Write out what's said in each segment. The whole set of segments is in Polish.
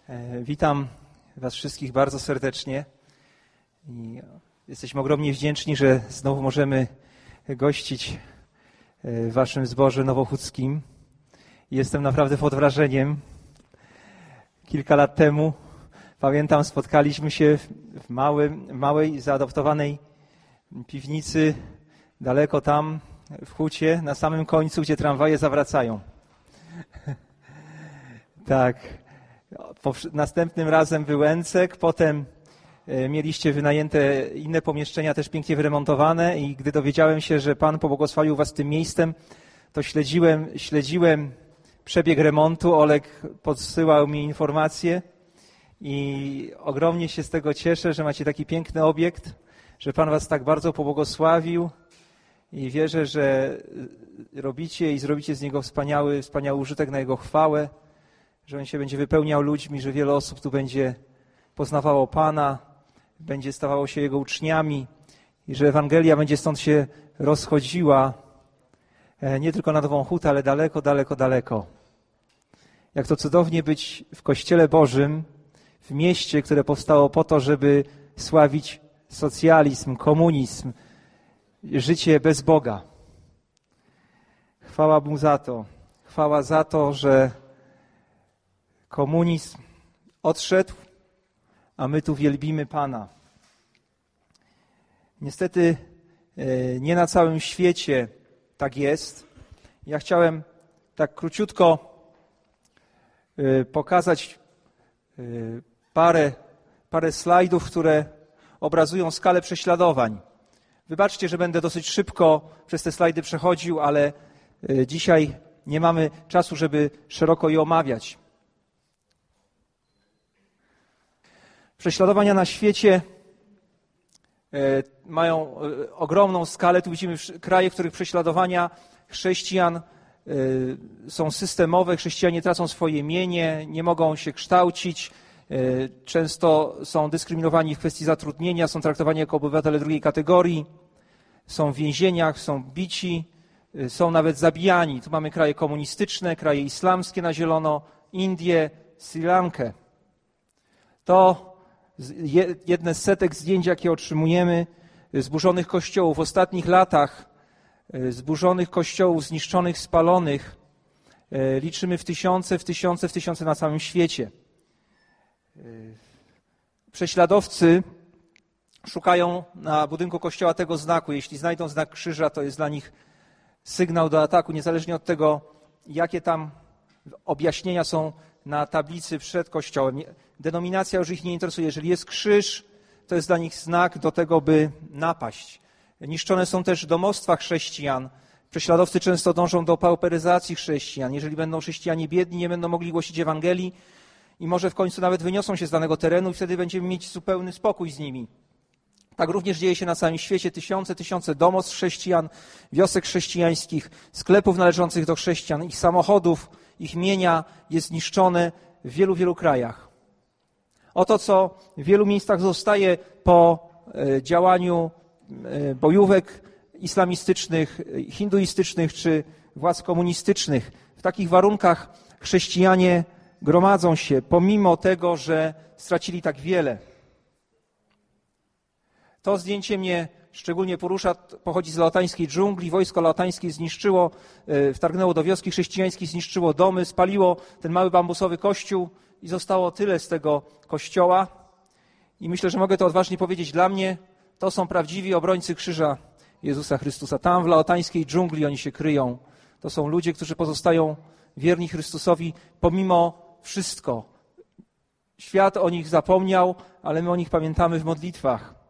Witam Was wszystkich bardzo serdecznie i jesteśmy ogromnie wdzięczni, że znowu możemy gościć w Waszym zborze nowochódzkim. Jestem naprawdę pod wrażeniem. Kilka lat temu, pamiętam, spotkaliśmy się w małej, zaadoptowanej piwnicy, daleko tam w hucie, na samym końcu, gdzie tramwaje zawracają. Tak. Następnym razem był Łęcek, potem mieliście wynajęte inne pomieszczenia, też pięknie wyremontowane i gdy dowiedziałem się, że Pan pobłogosławił Was tym miejscem, to śledziłem przebieg remontu. Olek podsyłał mi informacje i ogromnie się z tego cieszę, że macie taki piękny obiekt, że Pan Was tak bardzo pobłogosławił i wierzę, że robicie i zrobicie z niego wspaniały użytek na Jego chwałę, że on się będzie wypełniał ludźmi, że wiele osób tu będzie poznawało Pana, będzie stawało się Jego uczniami i że Ewangelia będzie stąd się rozchodziła nie tylko na Nową Hutę, ale daleko, daleko, daleko. Jak to cudownie być w Kościele Bożym, w mieście, które powstało po to, żeby sławić socjalizm, komunizm, życie bez Boga. Chwała Mu za to. Chwała za to, że komunizm odszedł, a my tu wielbimy Pana. Niestety nie na całym świecie tak jest. Ja chciałem tak króciutko pokazać parę slajdów, które obrazują skalę prześladowań. Wybaczcie, że będę dosyć szybko przez te slajdy przechodził, ale dzisiaj nie mamy czasu, żeby szeroko je omawiać. Prześladowania na świecie mają ogromną skalę. Tu widzimy kraje, w których prześladowania chrześcijan są systemowe. Chrześcijanie tracą swoje mienie, nie mogą się kształcić. Często są dyskryminowani w kwestii zatrudnienia, są traktowani jako obywatele drugiej kategorii, są w więzieniach, są bici, są nawet zabijani. Tu mamy kraje komunistyczne, kraje islamskie na zielono, Indię, Sri Lankę. To jedne z setek zdjęć, jakie otrzymujemy, zburzonych kościołów. W ostatnich latach zburzonych kościołów, zniszczonych, spalonych liczymy w tysiące na całym świecie. Prześladowcy szukają na budynku kościoła tego znaku. Jeśli znajdą znak krzyża, to jest dla nich sygnał do ataku, niezależnie od tego, jakie tam objaśnienia są na tablicy przed kościołem. Denominacja już ich nie interesuje. Jeżeli jest krzyż, to jest dla nich znak do tego, by napaść. Niszczone są też domostwa chrześcijan. Prześladowcy często dążą do pauperyzacji chrześcijan. Jeżeli będą chrześcijanie biedni, nie będą mogli głosić Ewangelii i może w końcu nawet wyniosą się z danego terenu i wtedy będziemy mieć zupełny spokój z nimi. Tak również dzieje się na całym świecie. Tysiące domostw chrześcijan, wiosek chrześcijańskich, sklepów należących do chrześcijan, ich samochodów, ich mienia jest niszczone w wielu krajach. Oto, co w wielu miejscach zostaje po działaniu bojówek islamistycznych, hinduistycznych czy władz komunistycznych. W takich warunkach chrześcijanie gromadzą się, pomimo tego, że stracili tak wiele. To zdjęcie mnie szczególnie porusza, pochodzi z laotańskiej dżungli. Wojsko laotańskie zniszczyło, wtargnęło do wioski chrześcijańskiej, zniszczyło domy, spaliło ten mały bambusowy kościół i zostało tyle z tego kościoła. I myślę, że mogę to odważnie powiedzieć, dla mnie to są prawdziwi obrońcy krzyża Jezusa Chrystusa. Tam w laotańskiej dżungli oni się kryją. To są ludzie, którzy pozostają wierni Chrystusowi pomimo wszystko. Świat o nich zapomniał, ale my o nich pamiętamy w modlitwach.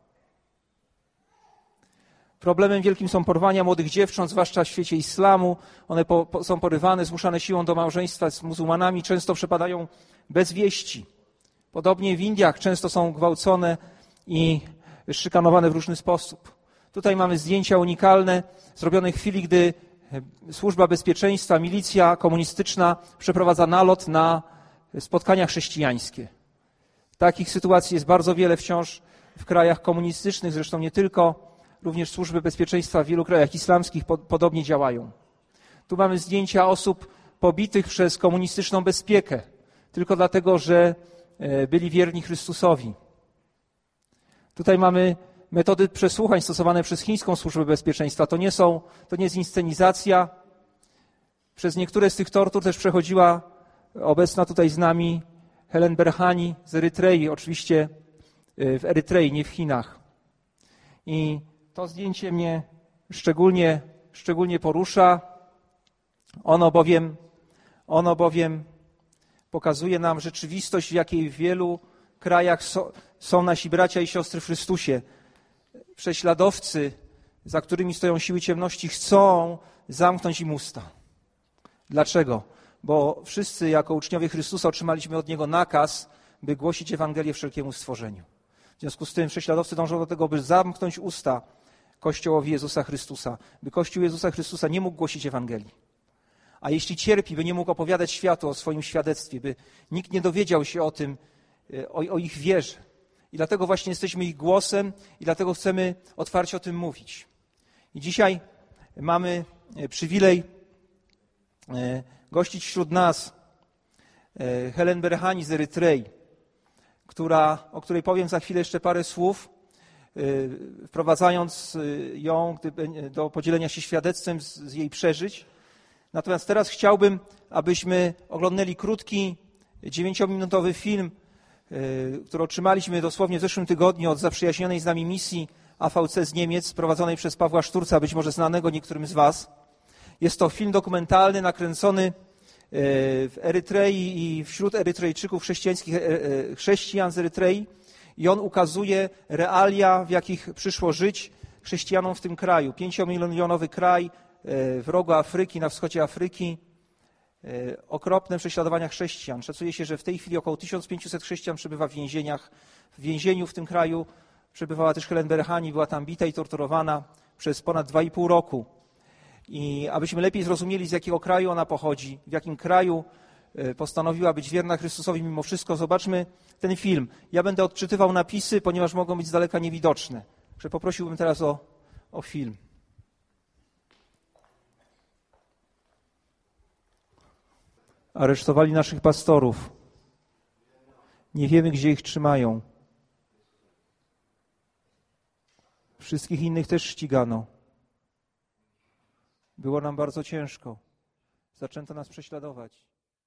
Problemem wielkim są porwania młodych dziewcząt, zwłaszcza w świecie islamu. One są porywane, zmuszane siłą do małżeństwa z muzułmanami, często przepadają bez wieści. Podobnie w Indiach często są gwałcone i szykanowane w różny sposób. Tutaj mamy zdjęcia unikalne, zrobione w chwili, gdy służba bezpieczeństwa, milicja komunistyczna przeprowadza nalot na spotkania chrześcijańskie. Takich sytuacji jest bardzo wiele wciąż w krajach komunistycznych, zresztą nie tylko. Również służby bezpieczeństwa w wielu krajach islamskich podobnie działają. Tu mamy zdjęcia osób pobitych przez komunistyczną bezpiekę, tylko dlatego, że byli wierni Chrystusowi. Tutaj mamy metody przesłuchań stosowane przez chińską służbę bezpieczeństwa. To nie jest inscenizacja. Przez niektóre z tych tortur też przechodziła obecna tutaj z nami Helen Berhani z Erytrei, oczywiście w Erytrei, nie w Chinach. I to zdjęcie mnie szczególnie porusza. Ono bowiem pokazuje nam rzeczywistość, w jakiej w wielu krajach są nasi bracia i siostry w Chrystusie. Prześladowcy, za którymi stoją siły ciemności, chcą zamknąć im usta. Dlaczego? Bo wszyscy jako uczniowie Chrystusa otrzymaliśmy od Niego nakaz, by głosić Ewangelię wszelkiemu stworzeniu. W związku z tym prześladowcy dążą do tego, by zamknąć usta Kościołowi Jezusa Chrystusa, by Kościół Jezusa Chrystusa nie mógł głosić Ewangelii. A jeśli cierpi, by nie mógł opowiadać światu o swoim świadectwie, by nikt nie dowiedział się o tym, o ich wierze. I dlatego właśnie jesteśmy ich głosem i dlatego chcemy otwarcie o tym mówić. I dzisiaj mamy przywilej gościć wśród nas Helen Berhani z Erytrei, o której powiem za chwilę jeszcze parę słów, wprowadzając ją do podzielenia się świadectwem z jej przeżyć. Natomiast teraz chciałbym, abyśmy oglądali krótki, 9-minutowy film, który otrzymaliśmy dosłownie w zeszłym tygodniu od zaprzyjaźnionej z nami misji AVC z Niemiec, prowadzonej przez Pawła Szturca, być może znanego niektórym z was. Jest to film dokumentalny nakręcony w Erytrei i wśród Erytrejczyków chrześcijan z Erytrei i on ukazuje realia, w jakich przyszło żyć chrześcijanom w tym kraju. 5-milionowy kraj w rogu Afryki, na wschodzie Afryki. Okropne prześladowania chrześcijan. Szacuje się, że w tej chwili około 1500 chrześcijan przebywa w więzieniach. W więzieniu w tym kraju przebywała też Helen Berhani, była tam bita i torturowana przez ponad 2,5 roku. I abyśmy lepiej zrozumieli, z jakiego kraju ona pochodzi, w jakim kraju postanowiła być wierna Chrystusowi mimo wszystko, zobaczmy ten film. Ja będę odczytywał napisy, ponieważ mogą być z daleka niewidoczne. Także poprosiłbym teraz o film. Aresztowali naszych pastorów. Nie wiemy, gdzie ich trzymają. Wszystkich innych też ścigano. Było nam bardzo ciężko. Zaczęto nas prześladować.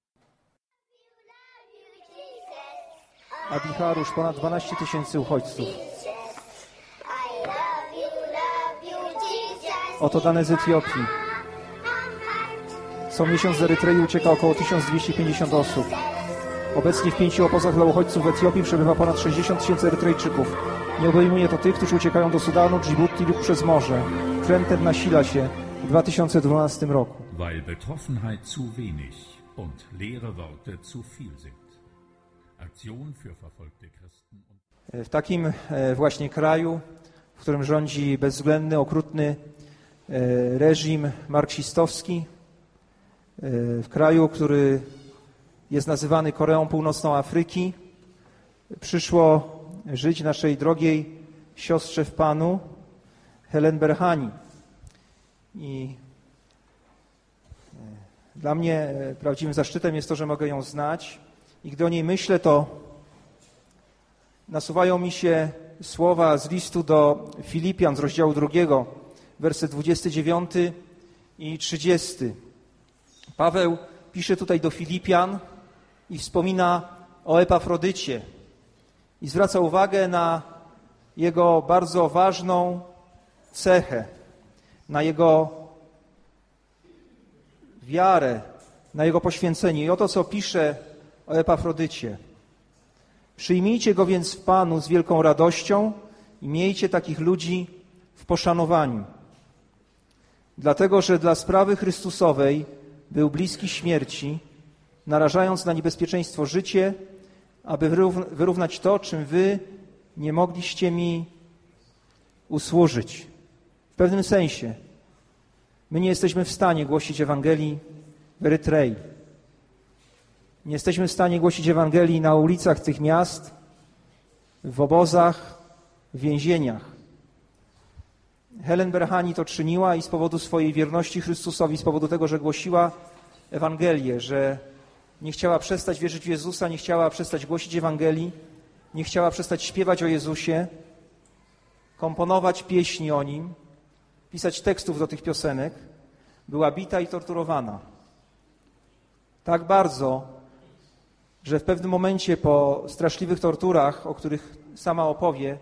Abiharusz, ponad 12 000 uchodźców. Oto dane z Etiopii. Co miesiąc z Erytrei ucieka około 1250 osób. Obecnie w 5 obozach dla uchodźców w Etiopii przebywa ponad 60 000 Erytrejczyków. Nie obejmuje to tych, którzy uciekają do Sudanu, Dżibuti lub przez morze. Trend ten nasila się w 2012 roku. Weil Betroffenheit zu wenig und leere Worte zu viel sind. Aktion für verfolgte Christen. W takim właśnie kraju, w którym rządzi bezwzględny, okrutny reżim marksistowski, w kraju, który jest nazywany Koreą Północną Afryki, przyszło żyć naszej drogiej siostrze w Panu, Helen Berhani. I dla mnie prawdziwym zaszczytem jest to, że mogę ją znać. I gdy o niej myślę, to nasuwają mi się słowa z listu do Filipian z rozdziału 2, werset 29 i 30. Paweł pisze tutaj do Filipian i wspomina o Epafrodycie i zwraca uwagę na jego bardzo ważną cechę, na jego wiarę, na jego poświęcenie. I oto co pisze o Epafrodycie. Przyjmijcie go więc w Panu z wielką radością i miejcie takich ludzi w poszanowaniu. Dlatego, że dla sprawy Chrystusowej był bliski śmierci, narażając na niebezpieczeństwo życie, aby wyrównać to, czym wy nie mogliście mi usłużyć. W pewnym sensie my nie jesteśmy w stanie głosić Ewangelii w Erytrei. Nie jesteśmy w stanie głosić Ewangelii na ulicach tych miast, w obozach, w więzieniach. Helen Berhani to czyniła i z powodu swojej wierności Chrystusowi, z powodu tego, że głosiła Ewangelię, że nie chciała przestać wierzyć w Jezusa, nie chciała przestać głosić Ewangelii, nie chciała przestać śpiewać o Jezusie, komponować pieśni o Nim, pisać tekstów do tych piosenek, była bita i torturowana. Tak bardzo, że w pewnym momencie po straszliwych torturach, o których sama opowie,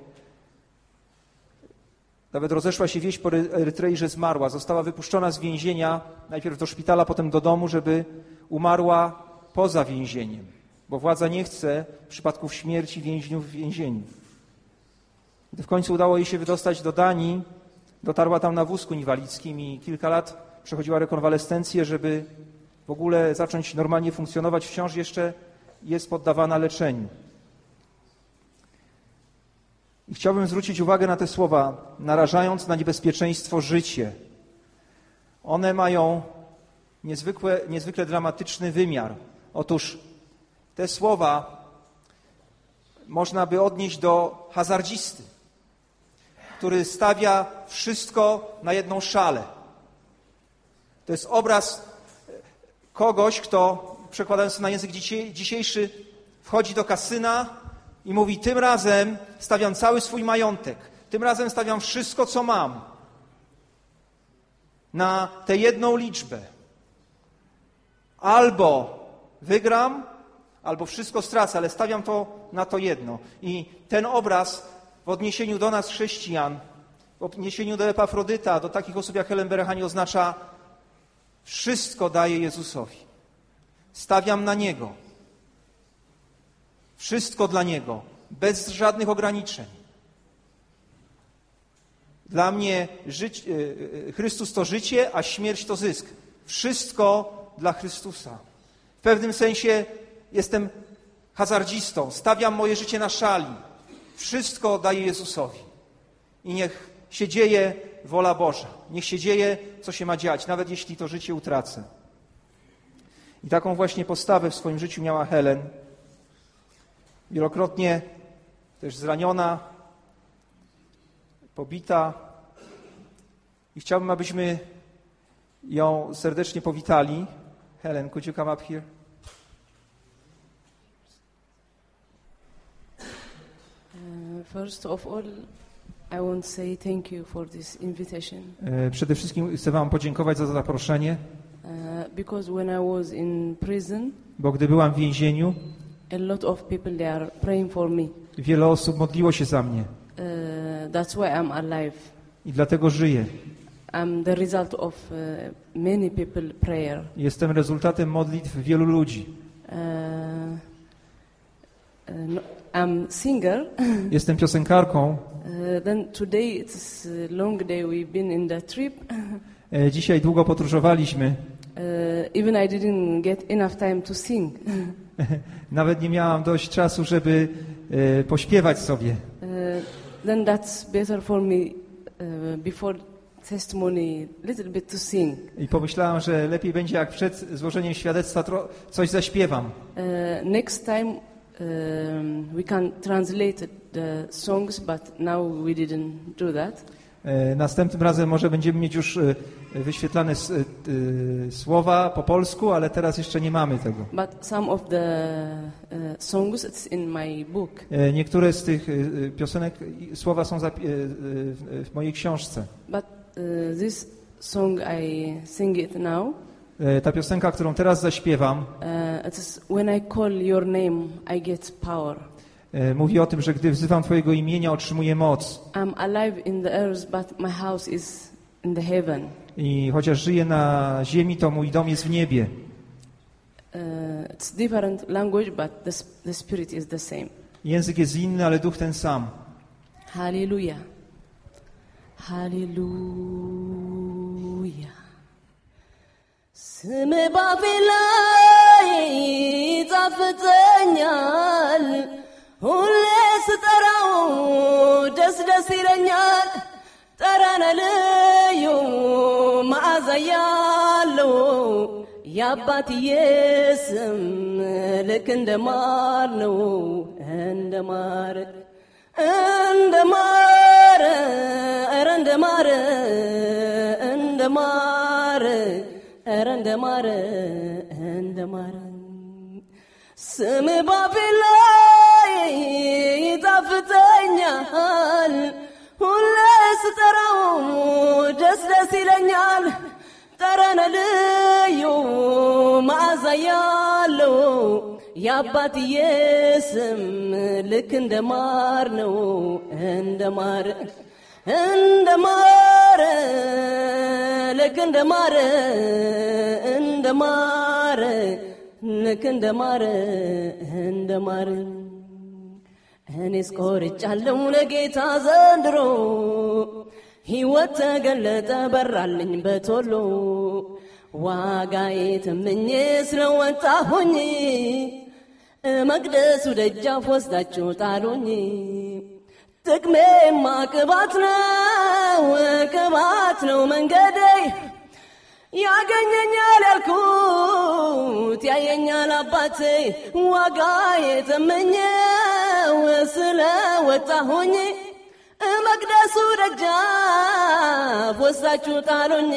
nawet rozeszła się wieść po Erytrei, że zmarła. Została wypuszczona z więzienia, najpierw do szpitala, potem do domu, żeby umarła poza więzieniem, bo władza nie chce przypadków śmierci więźniów w więzieniu. Gdy w końcu udało jej się wydostać do Danii, dotarła tam na wózku inwalidzkim i kilka lat przechodziła rekonwalescencję, żeby w ogóle zacząć normalnie funkcjonować. Wciąż jeszcze jest poddawana leczeniu. I chciałbym zwrócić uwagę na te słowa, narażając na niebezpieczeństwo życie. One mają niezwykle dramatyczny wymiar. Otóż te słowa można by odnieść do hazardzisty, który stawia wszystko na jedną szalę. To jest obraz kogoś, kto, przekładając to na język dzisiejszy, wchodzi do kasyna i mówi: tym razem stawiam cały swój majątek, tym razem stawiam wszystko, co mam, na tę jedną liczbę. Albo wygram, albo wszystko stracę, ale stawiam to na to jedno. I ten obraz w odniesieniu do nas, chrześcijan, w odniesieniu do Epafrodyta, do takich osób jak Helen Berehani, oznacza: wszystko daję Jezusowi. Stawiam na Niego. Wszystko dla Niego, bez żadnych ograniczeń. Dla mnie Chrystus to życie, a śmierć to zysk. Wszystko dla Chrystusa. W pewnym sensie jestem hazardzistą. Stawiam moje życie na szali. Wszystko daję Jezusowi. I niech się dzieje wola Boża. Niech się dzieje, co się ma dziać, nawet jeśli to życie utracę. I taką właśnie postawę w swoim życiu miała Helen. Wielokrotnie też zraniona, pobita. I chciałbym, abyśmy ją serdecznie powitali. Helen, could you come up here? First of all, I want to say thank you for this invitation. Przede wszystkim chcę wam podziękować za zaproszenie. Because when I was in prison, bo gdy byłam w więzieniu, a lot of people they are praying for me. Wiele osób modliło się za mnie. That's why I'm alive. I dlatego żyję. I'm the result of many people prayer. Jestem rezultatem modlitw wielu ludzi. I'm singer. Jestem piosenkarką. Then today it's a long day. We've been in the trip. Dzisiaj długo podróżowaliśmy. Even I didn't get enough time to sing. Nawet nie miałam dość czasu, żeby pośpiewać sobie. Then that's better for me before testimony, little bit to sing. I pomyślałam, że lepiej będzie, jak przed złożeniem świadectwa coś zaśpiewam. Next time we can translate the songs, but now we didn't do that. Następnym razem może będziemy mieć już wyświetlane słowa po polsku, ale teraz jeszcze nie mamy tego. But some of the songs it's in my book. Niektóre z tych piosenek, słowa są w mojej książce. But this song I sing it now. Ta piosenka, którą teraz zaśpiewam, it's when I call your name, I get power. Mówi o tym, że gdy wzywam Twojego imienia, otrzymuję moc. I'm alive in the earth, but my house is in the heaven. I chociaż żyję na ziemi, to mój dom jest w niebie. It's different language, but the spirit is the same. Język jest inny, ale duch ten sam. Hallelujah. Hallelujah. ስም ባፌ ላይ ይጣፍጠኛል፣ ሁሌ ስጠራው ደስ ደስ ይለኛል። ጠረነ ልዩ መዓዛ ያለው የአባትዬ ስም ልክ እንደ ማር ነው፣ እንደ ማር እንደ ማር ኧረ እንደ ማር እንደ ማር ኧረ እንደ ማር እንደ ማር ስም ባፌ ላይ ይጣፍጠኛል ሁሌ ስጠራው ደስ ደስ ይለኛል ጠረነ ልዩ መዓዛ ያለው የአባትዬ ስም ልክ እንደ ማር ነው እንደ ማር ልክ እንደ ማር ልክ እንደ ማር እኔስ ቆርጫለሁ ለጌታ ዘንድሮ ሕይወት ተገለጠ በራልኝ በቶሎ ዋጋዬ ተመኘ ስለወጣሁኝ መቅደሱ ደጃፍ ወስዳችሁ ጣሉኝ ጥቅሜማ ቅባት ነው መንገዴ ያገኘኛል ያልኩት ያየኛል አባቴ ዋጋዬ ተመኘው ስለወጣሁኝ መቅደሱ ደጃፍ ወስዳችሁ ጣሉኝ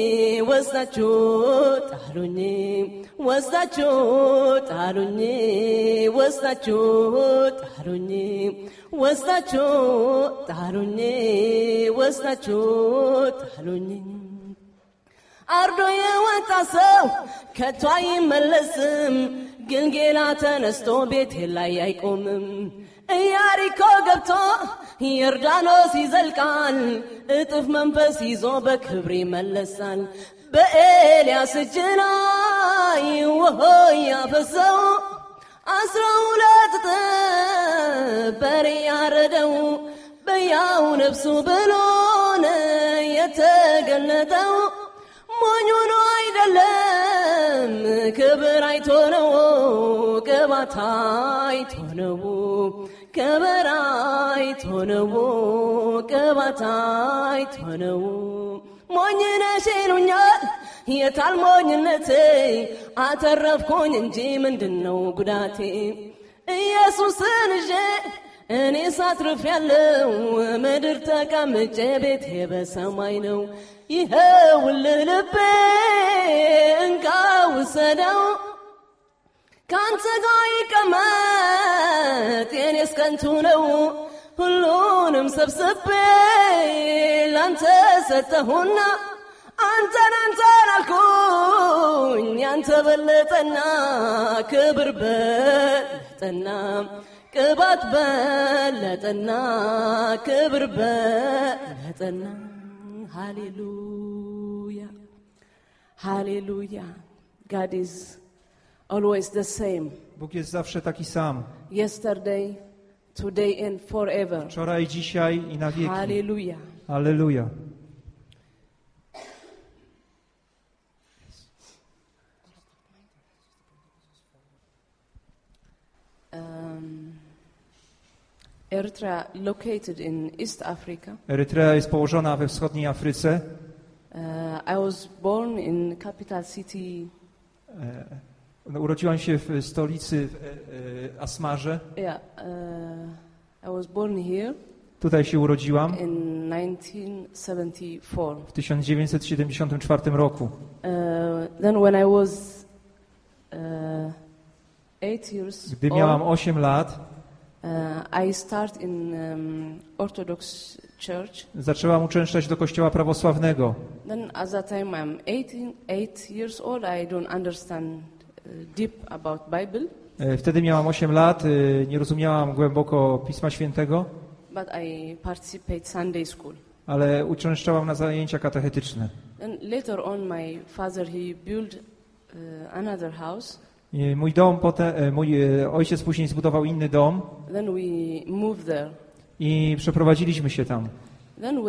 አርዶ የወጣ ሰው ከቶ አይመለስም ግን ጌላ ተነስቶ ቤቴ ላይ አይቆምም ኢያሪኮ ገብቶ ዮርዳኖስ ይዘልቃል እጥፍ መንፈስ ይዞ በክብር ይመለሳል በኤልያስ እጅ ላይ ውሃ ያፈሰው 12 እጥፍ በሬ ያረደው በያው ነፍሱ ብሎን የተገለጠው ሞኙ ነው አይደለም ክብር አይቶ ነው ቅባት አይቶ ነው ክብር አይቶ ነው ቅባት አይቶ ነው ሞኝ ነሽ ይሉኛል የታል ሞኝነቴ አተረፍኩኝ እንጂ ምንድነው ጉዳቴ ኢየሱስን ይዤ እኔ ሳትርፍ ያለው ምድር ተቀምጬ ቤቴ በሰማይ ነው ይኸውልህ ልቤ እንካ ውሰደው ካንተ ጋር ይቀመጥ የኔስ ከንቱ ነው ሁሉንም ሰብስቤ ላንተ ሰጠሁና አንተን አልኩኝ ያንተ በለጠና ክብር በለጠና ቅባት በለጠና ክብር በለጠና Hallelujah. God is always the same. Bóg jest zawsze taki sam. Yesterday, today and forever. Wczoraj, dzisiaj i na wieki. Hallelujah. Alleluja. Eritrea located in East Africa. Erytrea jest położona we wschodniej Afryce. I was born in capital city. Urodziłam się w stolicy Asmarze. Yeah, I was born here. Tutaj się urodziłam. In 1974. W 1974 roku. Then when I was 8 years Gdy miałam 8 lat, I started in Orthodox Church. Zaczęłam uczęszczać do kościoła prawosławnego. Then at that time I'm 8 years old. I don't understand deep about Bible. Wtedy miałam 8 lat, nie rozumiałam głęboko Pisma Świętego. But I participate Sunday school. Ale uczęszczałam na zajęcia katechetyczne. Then later on my father he built another house. Mój ojciec później zbudował inny dom. Then we moved there. I przeprowadziliśmy się tam. Then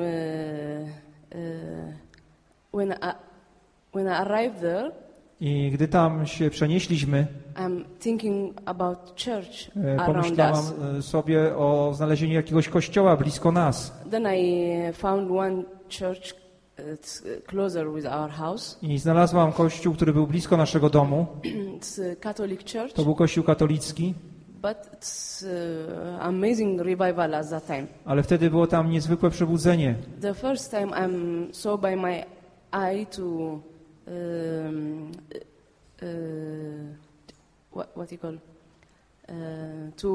when I arrived there, i gdy tam się przenieśliśmy, I'm thinking about church around pomyślałam us. sobie o znalezieniu jakiegoś kościoła blisko nas. Then I found one church closer with our house. I znalazłam kościół, który był blisko naszego domu. It's a Catholic church. To był kościół katolicki. But it's amazing revival at that time. Ale wtedy było tam niezwykłe przebudzenie. The first time I saw by my eye to what you call, to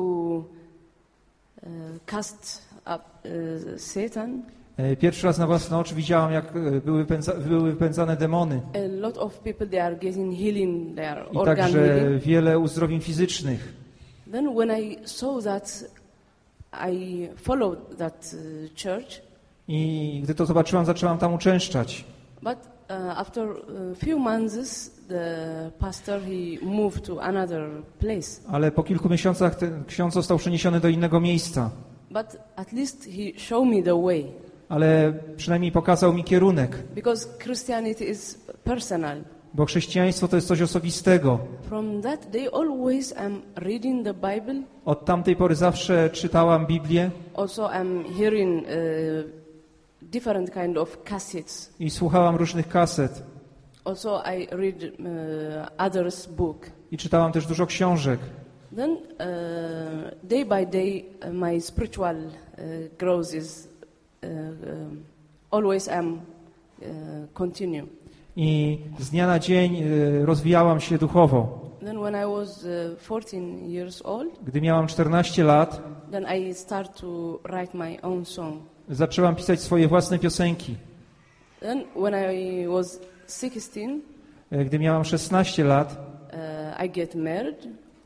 cast up Satan. Pierwszy raz na własne oczy widziałam, jak były wypędzane demony. A lot of people, they are getting healing, they are I organ także healing. wiele uzdrowień fizycznych. Then when I saw that, I followed that church. I gdy to zobaczyłam, zaczęłam tam uczęszczać. But after a few months, the pastor, he moved to another place. Ale po kilku miesiącach ten ksiądz został przeniesiony do innego miejsca. But at least he showed me the way. Ale przynajmniej pokazał mi kierunek. Because Christianity is personal. Bo chrześcijaństwo to jest coś osobistego. From that day, always I'm reading the Bible. Od tamtej pory zawsze czytałam Biblię Also, I'm hearing different kind of cassettes. i słuchałam różnych kaset. Also, I read others' book. I czytałam też dużo książek. Then, day by day, my spiritual growth is always continue. I z dnia na dzień rozwijałam się duchowo. Then when I was 14 years old, Gdy miałam 14 lat, then I start to write my own song. zaczęłam pisać swoje własne piosenki. Then when I was 16, Gdy miałam 16 lat, I get married.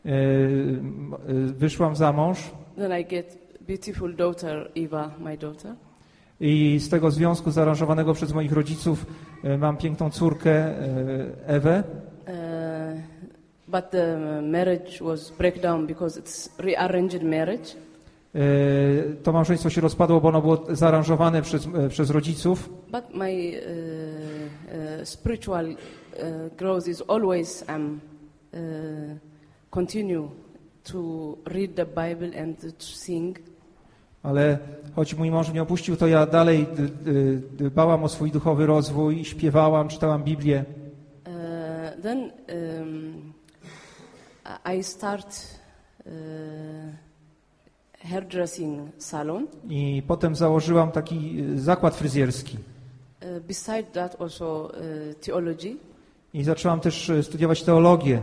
wyszłam za mąż Then I get beautiful daughter, Eva, my daughter. i z tego związku zaaranżowanego przez moich rodziców mam piękną córkę Ewę. But the marriage was breakdown because it's rearranged marriage. To małżeństwo się rozpadło, bo ono było zaaranżowane przez rodziców. But my spiritual growth is always continue to read the Bible and to sing. Ale choć mój mąż mnie opuścił, to ja dalej dbałam o swój duchowy rozwój, śpiewałam, czytałam Biblię. Then I start hairdressing salon. I potem założyłam taki zakład fryzjerski. Beside that also theology. I zaczęłam też studiować teologię.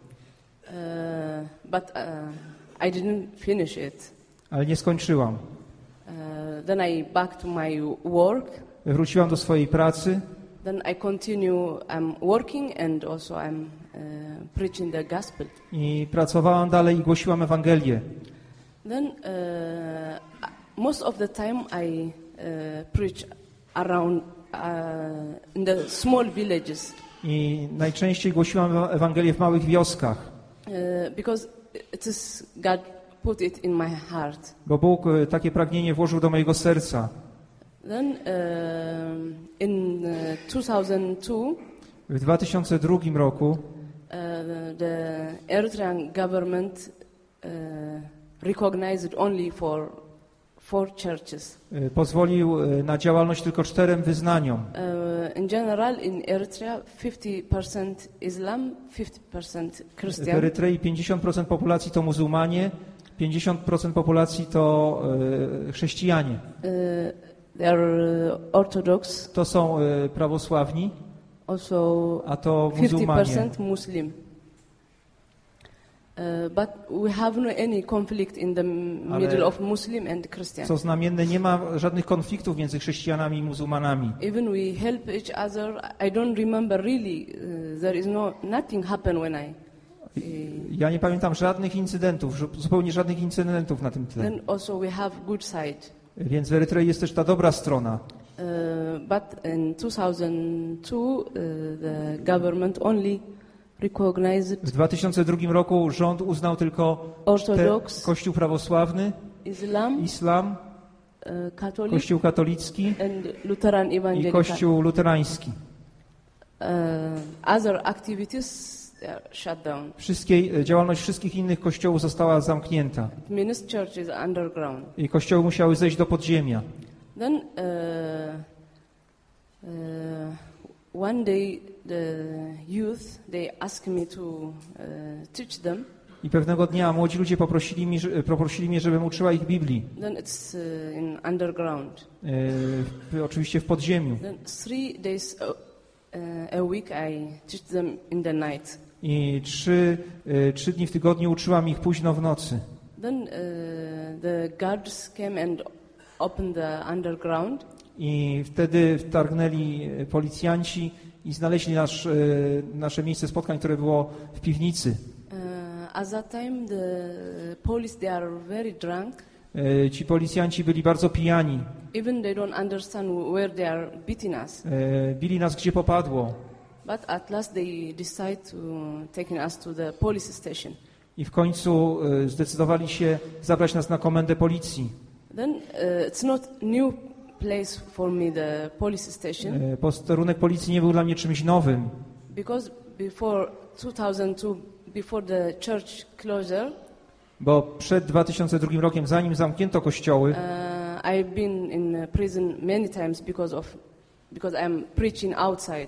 But I didn't finish it. Ale nie skończyłam. Then I back to my work. Wróciłam do swojej pracy. Then I continue. I'm working and also I'm preaching the gospel. I pracowałam dalej i głosiłam Ewangelię. Then most of the time I preach around in the small villages. I najczęściej głosiłam Ewangelię w małych wioskach. Because it is God put it in my heart. Bo Bóg takie pragnienie włożył do mojego serca. Then in 2002, W 2002 roku the Eritrean government recognized only for 4 churches. pozwolił na działalność tylko 4 wyznaniom. In general, in Eritrea, 50% Islam, 50% W Christian. Erytrei 50% populacji to muzułmanie, 50% populacji to chrześcijanie. They are Orthodox, To są prawosławni, also a to muzułmanie. 50% Muslim. But we have no any conflict in the middle of Muslim and Christian. Co znamienne, nie ma żadnych konfliktów między chrześcijanami i muzułmanami. Even we help each other. I don't remember really. There is nothing happen when Ja nie pamiętam żadnych incydentów, zupełnie żadnych incydentów na tym tle. Then also we have good side. Więc w Erytrei jest też ta dobra strona. But in 2002, the government only recognized W 2002 roku rząd uznał tylko Orthodox, Kościół prawosławny, Islam, Islam, Catholic, Kościół katolicki and Lutheran i Evangelical. Kościół luterański. Other activities they are shut down. Działalność wszystkich innych kościołów została zamknięta It means church is underground. i kościoły musiały zejść do podziemia. Then one day the youth they asked me to teach them. I pewnego dnia młodzi ludzie poprosili mnie, żebym uczyła ich Biblii. Then it's in underground. Oczywiście w podziemiu. Then 3 days a week I teach them in the night. I 3 dni w tygodniu uczyłam ich późno w nocy. Then the guards came and opened the underground. I wtedy wtargnęli policjanci i znaleźli nasze miejsce spotkań, które było w piwnicy. At that time, the police, they are very drunk. Ci policjanci byli bardzo pijani. Even they don't understand where they are beating us. Bili nas gdzie popadło. But at last they decide to taking us to the police station. I w końcu zdecydowali się zabrać nas na komendę policji. Then it's not new place for me, the police station. Posterunek policji nie był dla mnie czymś nowym. Because before 2002, before the church closure, Bo przed 2002 rokiem, zanim zamknięto kościoły, I've been in prison many times because I'm preaching outside.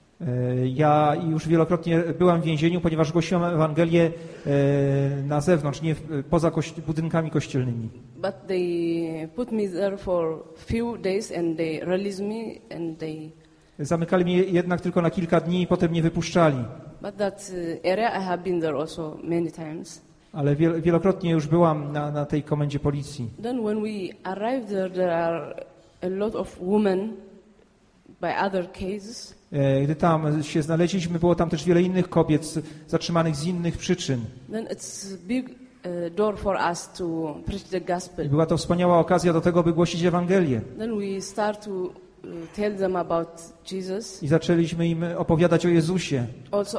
ja już wielokrotnie byłam w więzieniu, ponieważ głosiłam Ewangelię na zewnątrz, nie poza budynkami kościelnymi. But they put me there for few days and they released me and they. Zamykali mnie jednak tylko na kilka dni i potem mnie wypuszczali. But that area I have been there also many times. Ale wielokrotnie już byłam na tej komendzie policji. Then when we arrived there are a lot of women by other cases. Gdy tam się znaleźliśmy, było tam też wiele innych kobiet zatrzymanych z innych przyczyn. Then it's big door for us to preach the gospel. Była to wspaniała okazja do tego, by głosić Ewangelię. Then we start to tell them about Jesus. I zaczęliśmy im opowiadać o Jezusie. Also,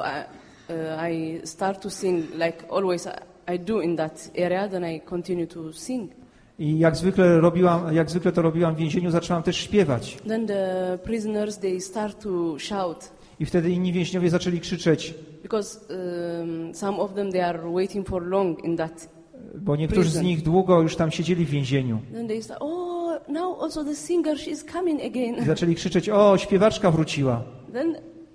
I start to sing like always I do in that area. Then I continue to sing. I jak zwykle to robiłam w więzieniu, zaczęłam też śpiewać. Then the prisoners they start to shout. I wtedy inni więźniowie zaczęli krzyczeć, Because some of them they are waiting for long in that. bo niektórzy z nich długo już tam siedzieli w więzieniu. Then they start, oh, now also the singer she is coming I again. zaczęli krzyczeć, o, śpiewaczka wróciła. Then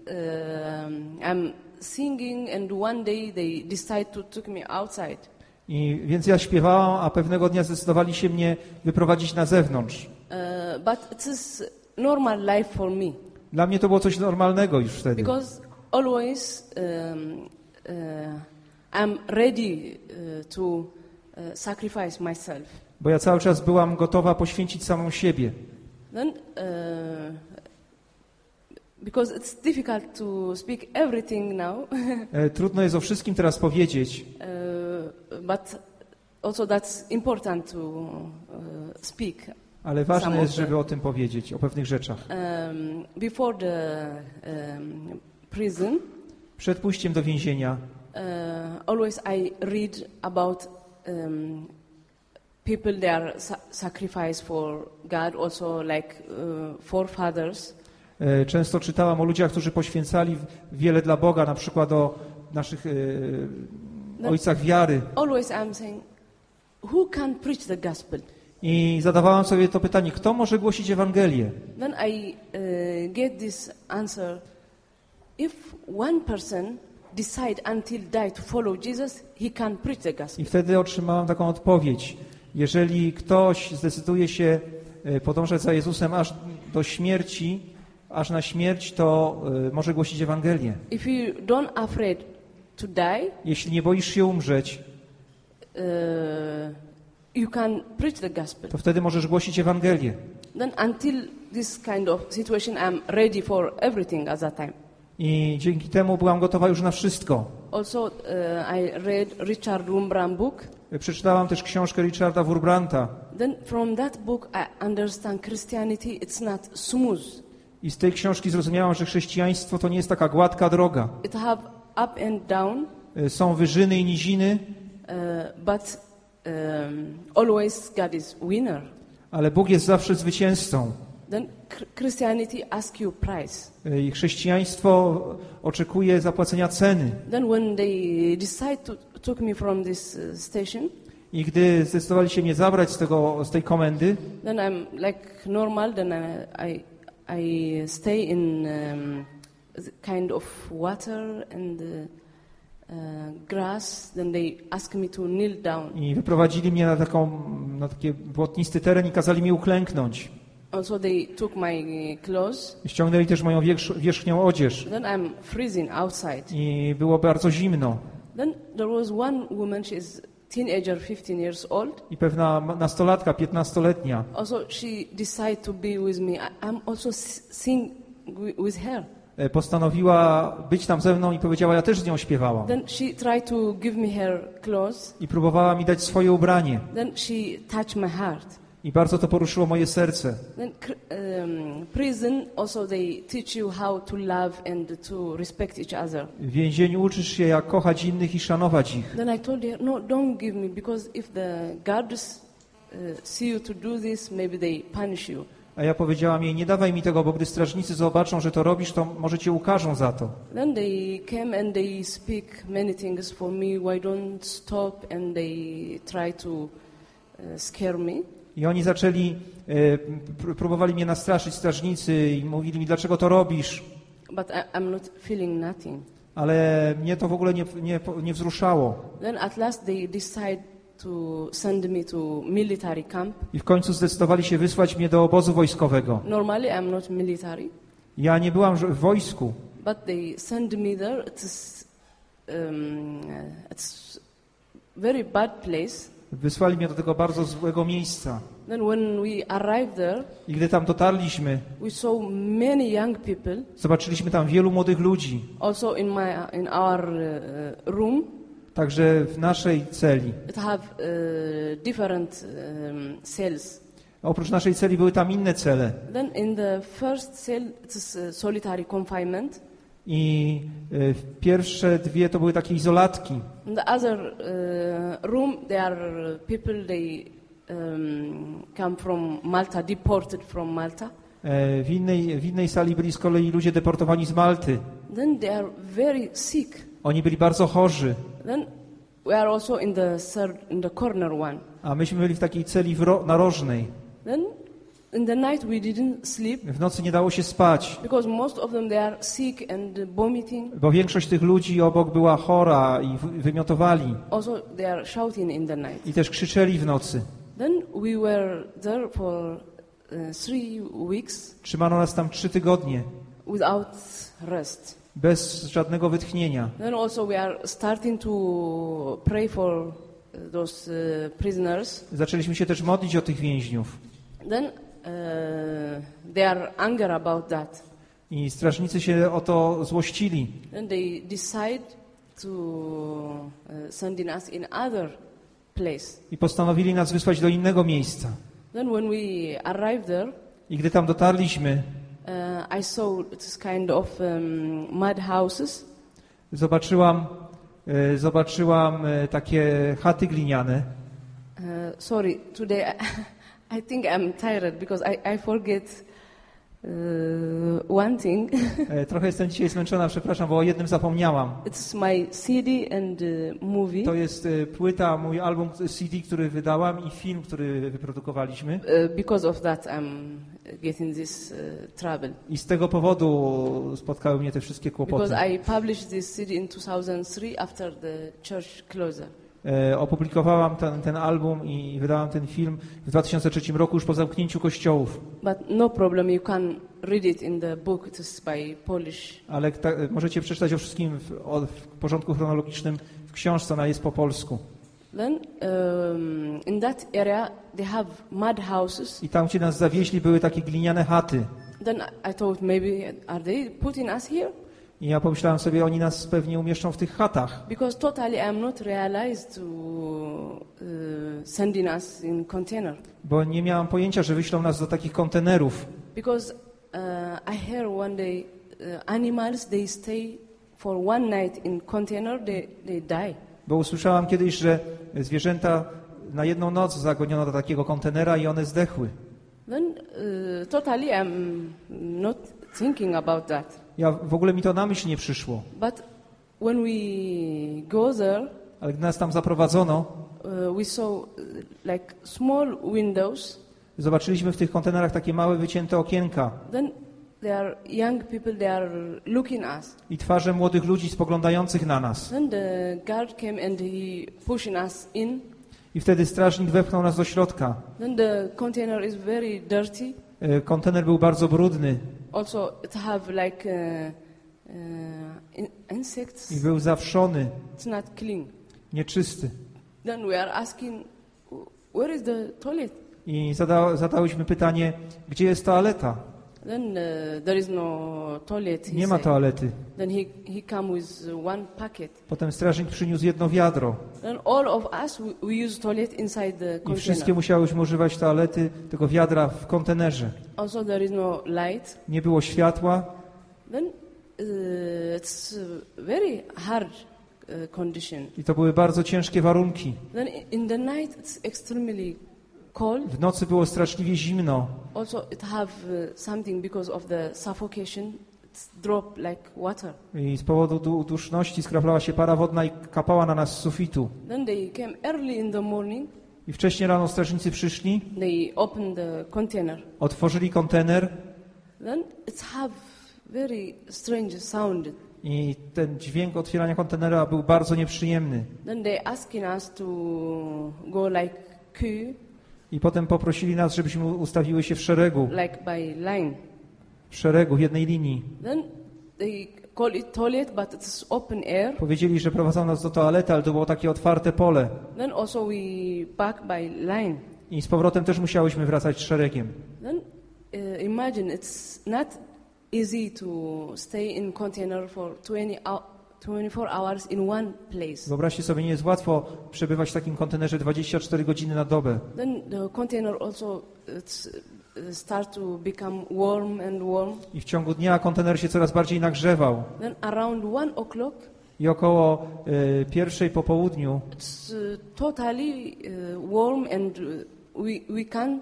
I'm singing and one day they decide to take me outside. Więc ja śpiewałam, a pewnego dnia zdecydowali się mnie wyprowadzić na zewnątrz. But it is normal life for me. Dla mnie to było coś normalnego już wtedy. Because always I'm ready to sacrifice myself. Bo ja cały czas byłam gotowa poświęcić samą siebie. Then, because it's difficult to speak everything now. Trudno jest o wszystkim teraz powiedzieć. But also that's important to speak. Ale ważne jest, żeby o tym powiedzieć, o pewnych rzeczach. Before the prison, Przed pójściem do więzienia always I read about people they are sacrificed for God, also like forefathers. często czytałam o ludziach, którzy poświęcali wiele dla Boga, na przykład o naszych ojcach wiary. Always I'm saying, who can preach the gospel? I zadawałam sobie to pytanie, kto może głosić Ewangelię? Then I get this answer. If one person decide until die to follow Jesus, he can preach the gospel. I wtedy otrzymałam taką odpowiedź. Jeżeli ktoś zdecyduje się podążać za Jezusem aż do śmierci, aż na śmierć, to może głosić Ewangelię. If you don't afraid to die, Jeśli nie boisz się umrzeć, you can preach the gospel. to wtedy możesz głosić Ewangelię. Then until this kind of situation, I'm ready for everything at that time. I dzięki temu byłam gotowa już na wszystko. Also, I read Richard Wurmbrand book. Przeczytałam też książkę Richarda Wurmbranda. Then from that book, I understand Christianity. It's not smooth. I z tej książki zrozumiałam, że chrześcijaństwo to nie jest taka gładka droga. It have up and down, Są wyżyny i niziny, but always God is winner. ale Bóg jest zawsze zwycięzcą. Then Christianity asks you price. I chrześcijaństwo oczekuje zapłacenia ceny. Then when they decide to took me from this station, I gdy zdecydowali się mnie zabrać z tej komendy, then I'm like normal. Then I stay in kind of water and grass. Then they ask me to kneel down. i wyprowadzili mnie na taki błotnisty teren i kazali mi uklęknąć. Also, they took my clothes. Ściągnęli też moją wierzchnią odzież Then I'm freezing outside. i było bardzo zimno. Then there was one woman, she's teenager, 15 years old. I pewna nastolatka, 15-letnia, Also, she decided to be with me. I'm also sing with her. postanowiła być tam ze mną i powiedziała, ja też z nią śpiewałam. Then she tried to give me her clothes. I próbowała mi dać swoje ubranie. Then she touched my heart. I bardzo to poruszyło moje serce. Then prison also they teach you how to love and to respect each other. W więzieniu uczysz się, jak kochać innych i szanować ich. Then I told her, no, don't give me, because if the guards see you to do this, maybe they punish you. A ja powiedziałam jej, nie dawaj mi tego, bo gdy strażnicy zobaczą, że to robisz, to może cię ukarzą za to. Then they came and they speak many things for me. Why don't stop? And they try to scare me. I oni zaczęli, próbowali mnie nastraszyć, strażnicy, i mówili mi, dlaczego to robisz? But I'm not feeling nothing. Ale mnie to w ogóle nie wzruszało. Then at last they decide to send me to military camp. I w końcu zdecydowali się wysłać mnie do obozu wojskowego. Normally I'm not military, Ja nie byłam w wojsku, but they send me there. It's very bad place. wysłali mnie do tego bardzo złego miejsca. Then when we arrived there, I gdy tam dotarliśmy, we saw many young people. zobaczyliśmy tam wielu młodych ludzi. Also in our room, Także w naszej celi. it have different cells. Oprócz naszej celi były tam inne cele. Then in the first cell, it is solitary confinement. I pierwsze dwie to były takie izolatki. In the other room, there are people, they come from Malta, deported from Malta. W innej sali byli z kolei ludzie deportowani z Malty. Then they are very sick. Oni byli bardzo chorzy. Then we are also in the corner one. A myśmy byli w takiej celi narożnej. Then in the night we didn't sleep W nocy nie dało się spać, because most of them, they are sick and vomiting. bo większość tych ludzi obok była chora i wymiotowali. Also they are shouting in the night. I też krzyczeli w nocy. Then we were there for 3 weeks Trzymano nas tam 3 tygodnie, without rest. bez żadnego wytchnienia. Then also we are starting to pray for those prisoners. Zaczęliśmy się też modlić o tych więźniów. Then they are angry about that. I strażnicy się o to złościli. Then they decide to sending us in other place. I postanowili nas wysłać do innego miejsca. Then when we arrived there, I gdy tam dotarliśmy, I saw this kind of mud houses. zobaczyłam takie chaty gliniane. Sorry, today I think I'm tired because I forget one thing. Trochę jestem dzisiaj zmęczona, przepraszam, bo o jednym zapomniałam. It's my CD and movie. To jest płyta, mój album CD, który wydałam, i film, który wyprodukowaliśmy. Because of that I'm getting this trouble. I z tego powodu spotkały mnie te wszystkie kłopoty. Because I published this CD in 2003 after the church closure. Opublikowałam ten album i wydałam ten film w 2003 roku, już po zamknięciu kościołów. But no problem, you can read it in the book. It is by Polish. Ale możecie przeczytać o wszystkim w porządku chronologicznym w książce, ona jest po polsku. Then in that area they have mud houses. I tam, gdzie nas zawieźli, były takie gliniane chaty. Then I thought maybe are they putting us here? I ja pomyślałem sobie, oni nas pewnie umieszczą w tych chatach. Because totally I'm not realized to sending us in container. Bo nie miałam pojęcia, że wyślą nas do takich kontenerów. Because I heard one day animals, they stay for one night in container, they die. Bo usłyszałam kiedyś, że zwierzęta na jedną noc zagoniono do takiego kontenera i one zdechły. Then totally I'm not thinking about that. Ja w ogóle mi to na myśl nie przyszło. But when we go there, Ale gdy nas tam zaprowadzono, we saw like small windows. zobaczyliśmy w tych kontenerach takie małe wycięte okienka. Then there are young people, they are looking us. I twarze młodych ludzi spoglądających na nas. Then the guard came and he pushing us in. I wtedy strażnik wepchnął nas do środka. Then the container is very dirty. kontener był bardzo brudny Also, it have like insects. i był zawszony, It's not clean. nieczysty. Then we are asking, where is the toilet? I zadałyśmy pytanie, gdzie jest toaleta? Then there is no toilet. He Nie ma said. toalety. Then he come with one packet. Potem strażnik przyniósł jedno wiadro Then all of us we use toilet inside the i wszystkie container. musiałyśmy używać toalety, tego wiadra w kontenerze. Also there is no light. Nie było światła Then it's very hard condition. i to były bardzo ciężkie warunki. Then in the night it's extremely cold. W nocy było straszliwie zimno. Also it have something because of the suffocation. It's drop like water. I z powodu duszności skraplała się para wodna i kapała na nas z sufitu. Then they came early in the morning. I wcześnie rano strażnicy przyszli, They opened the container. otworzyli kontener Then it's have very strange sound. i ten dźwięk otwierania kontenera był bardzo nieprzyjemny. Then they asking us to go like queue, I potem poprosili nas, żebyśmy ustawiły się w szeregu, like by line. w jednej linii. Then they call it toilet, but it's open air. Powiedzieli, że prowadzą nas do toalety, ale to było takie otwarte pole. Then also we back by line. I z powrotem też musiałyśmy wracać szeregiem. Then imagine it's not easy to stay in container for 24 hours in one place. Wyobraźcie sobie, nie jest łatwo przebywać w takim kontenerze 24 godziny na dobę. Then the container also start to become warm and warm. I w ciągu dnia kontener się coraz bardziej nagrzewał. Then around 1 o'clock, I około 1:00 po południu it's totally warm and we can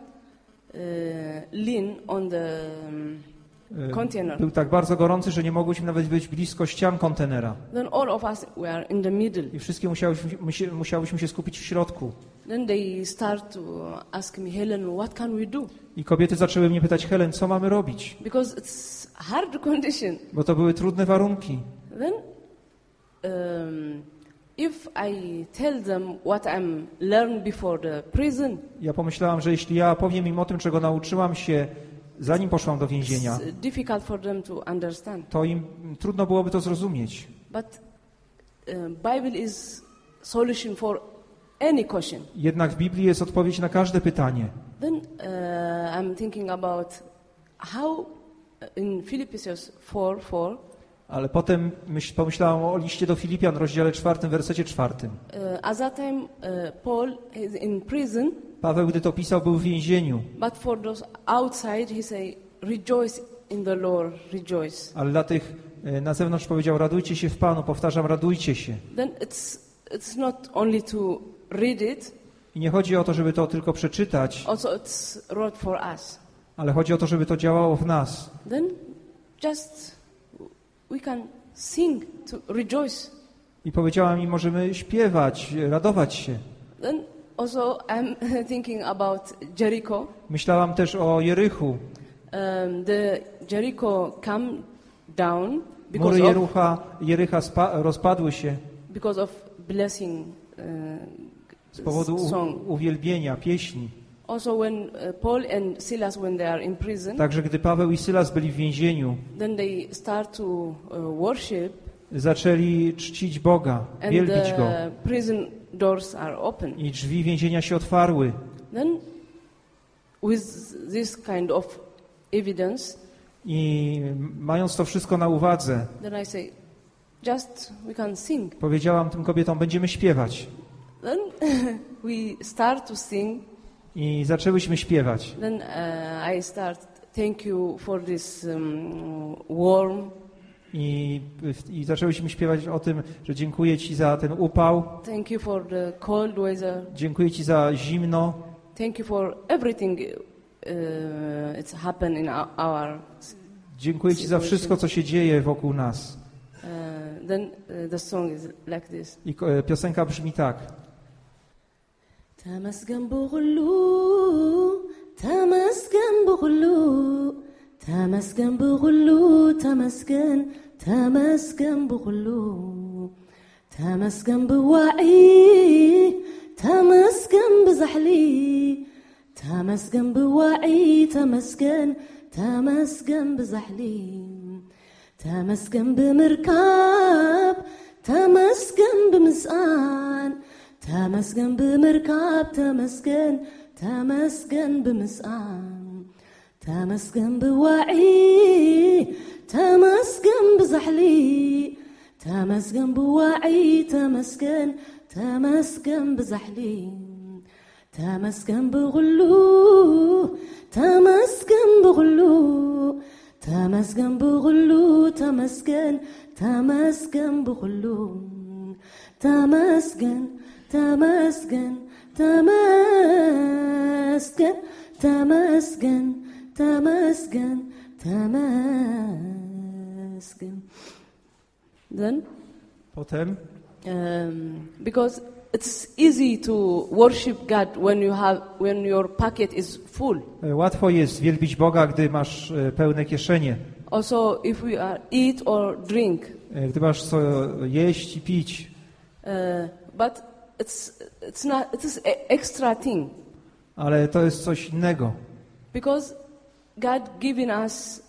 lean on the container. był tak bardzo gorący, że nie mogłyśmy nawet być blisko ścian kontenera. Then all of us were in the middle. I wszystkie musiałyśmy się skupić w środku. Then they start to ask me, Helen, what can we do? I kobiety zaczęły mnie pytać, Helen, co mamy robić? Because it's hard condition. Bo to były trudne warunki. Then if I tell them what I'm learned before the prison, Ja pomyślałam, że jeśli ja powiem im o tym, czego nauczyłam się, zanim poszłam do więzienia, it's difficult for them to understand. to im trudno byłoby to zrozumieć. But Bible is solution for any question. Jednak w Biblii jest odpowiedź na każde pytanie. Then I'm thinking about how in Philippians 4:4. Ale potem pomyślałam o liście do Filipian, rozdziale 4, wersecie 4. At that time, Paul is in prison, Paweł, gdy to pisał, był w więzieniu. but for those outside, he say, "Rejoice in the Lord, rejoice." Ale dla tych na zewnątrz powiedział, radujcie się w Panu, powtarzam, radujcie się. Then it's not only to read it, I nie chodzi o to, żeby to tylko przeczytać, also it's wrote for us. ale chodzi o to, żeby to działało w nas. Then just we can sing to rejoice. I powiedziałam im, możemy śpiewać, radować się. Then also I'm thinking about Jericho. Myślałam też o Jerichu. The Jericho come down Mury because Jericha rozpadły się of blessing z powodu song. uwielbienia, pieśni. Also when Paul and Silas, when they are in prison, Także gdy Paweł i Sylas byli w więzieniu, then they start to worship, zaczęli czcić Boga, and wielbić Go. the prison doors are open. I drzwi więzienia się otwarły. Then with this kind of evidence, I mając to wszystko na uwadze, then I say, just we can sing. powiedziałam tym kobietom, będziemy śpiewać. Then we start to sing. I zaczęłyśmy śpiewać. Then I start, thank you for this warm. I zaczęłyśmy śpiewać o tym, że dziękuję Ci za ten upał, Thank you for the cold weather. dziękuję Ci za zimno, Thank you for everything it's happened in our dziękuję Ci za wszystko, co się dzieje wokół nas. then the song is like this. I piosenka brzmi tak. تمسكن بغلو تمسكن بغلو تمسكن بغلو تمسكن بغلو تمسكن بوعي تمسكن بزحلي ተመስገን ብዋዒ ተመስገን ተመስገን ብዛሕሊ ተመስገን ብምርካብ ተመስገን ብምስኣን ተመስገን ብምርካብ ተመስገን ተመስገን ብምስኣን ተመስገን ብዋዒ ተመስገን ብዛሕሊ ተመስገን ብዋዒ ተመስገን ተመስገን ብዛሕሊ ተመስገን ብኩሉ ተመስገን ብኩሉ ተመስገን ብኩሉ ተመስገን ተመስገን ብኩሉ ተመስገን ተመስገን ተመስገን ተመስገን ተመስገን ተመስገን. Then Potem, because it's easy to worship God when your pocket is full. łatwo jest wielbić Boga, gdy masz pełne kieszenie. Also, if we are eat or drink. Gdy masz co jeść i pić. But it is an extra thing. Ale to jest coś innego. Because God given us,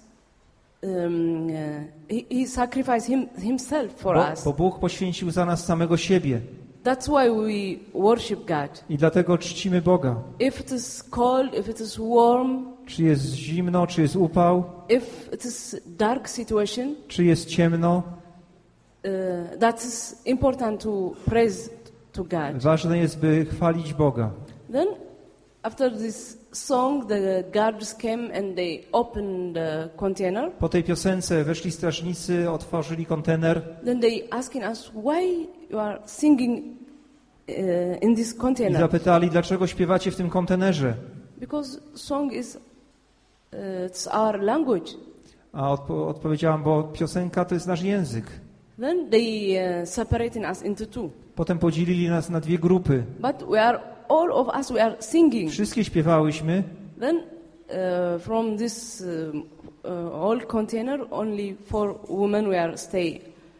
He sacrificed Himself for us. Bo Bóg poświęcił za nas samego siebie. That's why we worship God. I dlatego czcimy Boga. If it is cold, if it is warm, Czy jest zimno, czy jest upał, if it is dark situation, czy jest ciemno, that is important to praise to God. ważne jest, by chwalić Boga. Then, after this song, the guards came and they opened the container. Po tej piosence weszli strażnicy, otworzyli kontener Then they asking us, why you are singing in this i container? zapytali, dlaczego śpiewacie w tym kontenerze. Because song is it's our language. A odpowiedziałam, bo piosenka to jest nasz język. Then they separating us into two. Potem podzielili nas na dwie grupy. But all of us we are singing. Wszystkie śpiewałyśmy. Then from this old container, only 4 women were stay.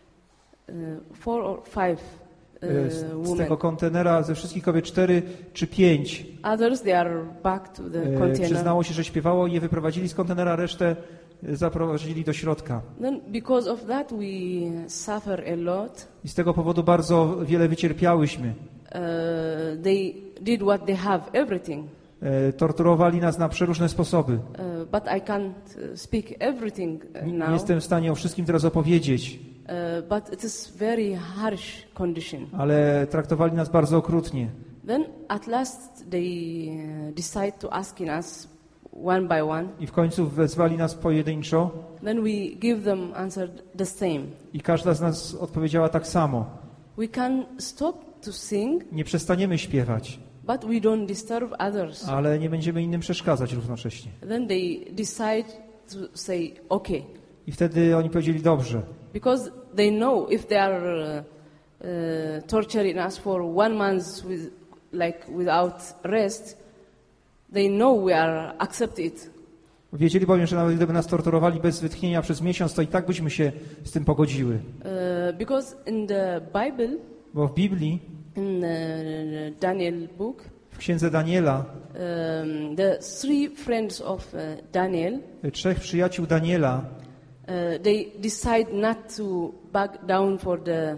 4 or 5 Z women. tego kontenera ze wszystkich kobiet 4 czy 5 Others they are back to the container. przyznało się, że śpiewało i je wyprowadzili z kontenera, resztę zaprowadzili do środka. Then because of that we suffer a lot. I z tego powodu bardzo wiele wycierpiałyśmy. They did what they have, everything. Torturowali nas na przeróżne sposoby. But I can't speak everything Nie now. jestem w stanie o wszystkim teraz opowiedzieć, But it is very harsh condition. ale traktowali nas bardzo okrutnie. Then at last they decide to asking us one by one. I w końcu wezwali nas pojedynczo Then we give them answer the same. i każda z nas odpowiedziała tak samo. We can stop to sing, Nie przestaniemy śpiewać, but we don't disturb others. ale nie będziemy innym przeszkadzać równocześnie. Then they decide to say, okay, I wtedy oni powiedzieli, dobrze, because they know if they are torturing us for 1 month without rest, they know we are accept it. wiedzieli bowiem, że nawet gdyby nas torturowali bez wytchnienia przez miesiąc, to i tak byśmy się z tym pogodziły. Because in the Bible, Bo w Biblii, in Daniel book, w księdze Daniela, the 3 friends of Daniel, 3 przyjaciół Daniela they decide not to back down for the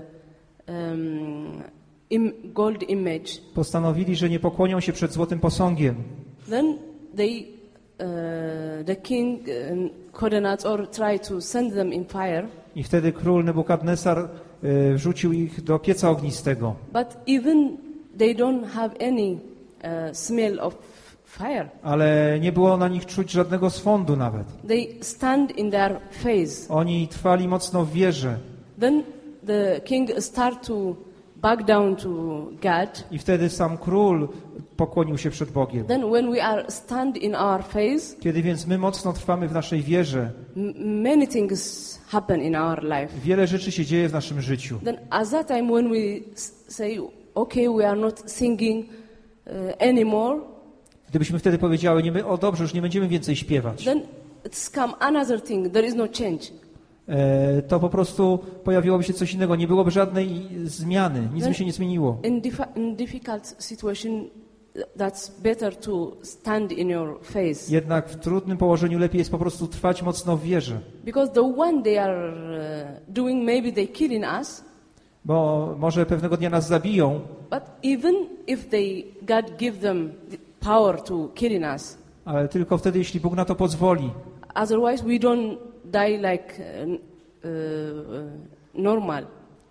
gold image. postanowili, że nie pokłonią się przed złotym posągiem. Then the king Nebuchadnezzar tried to send them in fire. I wtedy król Nebukadnesar wrzucił ich do pieca ognistego. But even they don't have any smell of fire. Ale nie było na nich czuć żadnego swądu nawet. They stand in their face. Oni trwali mocno w wierze. Then the king start to back down to God. I wtedy sam król pokłonił się przed Bogiem. Then when we are stand in our face, Kiedy więc my mocno trwamy w naszej wierze, many things happen in our life. wiele rzeczy się dzieje w naszym życiu. Then at that time when we say, okay, we are not singing anymore, Gdybyśmy wtedy powiedziały, dobrze, już nie będziemy więcej śpiewać, then it's come another thing. There is no change. to po prostu pojawiłoby się coś innego. Nie byłoby żadnej zmiany, nic by się nie zmieniło. In difficult situation, that's better to stand in your face. Jednak w trudnym położeniu lepiej jest po prostu trwać mocno w wierze. Because the one they are doing, maybe they killing us, Bo może pewnego dnia nas zabiją, but even if God give them the power to killing us, ale tylko wtedy, jeśli Bóg na to pozwoli. otherwise we don't die like normal.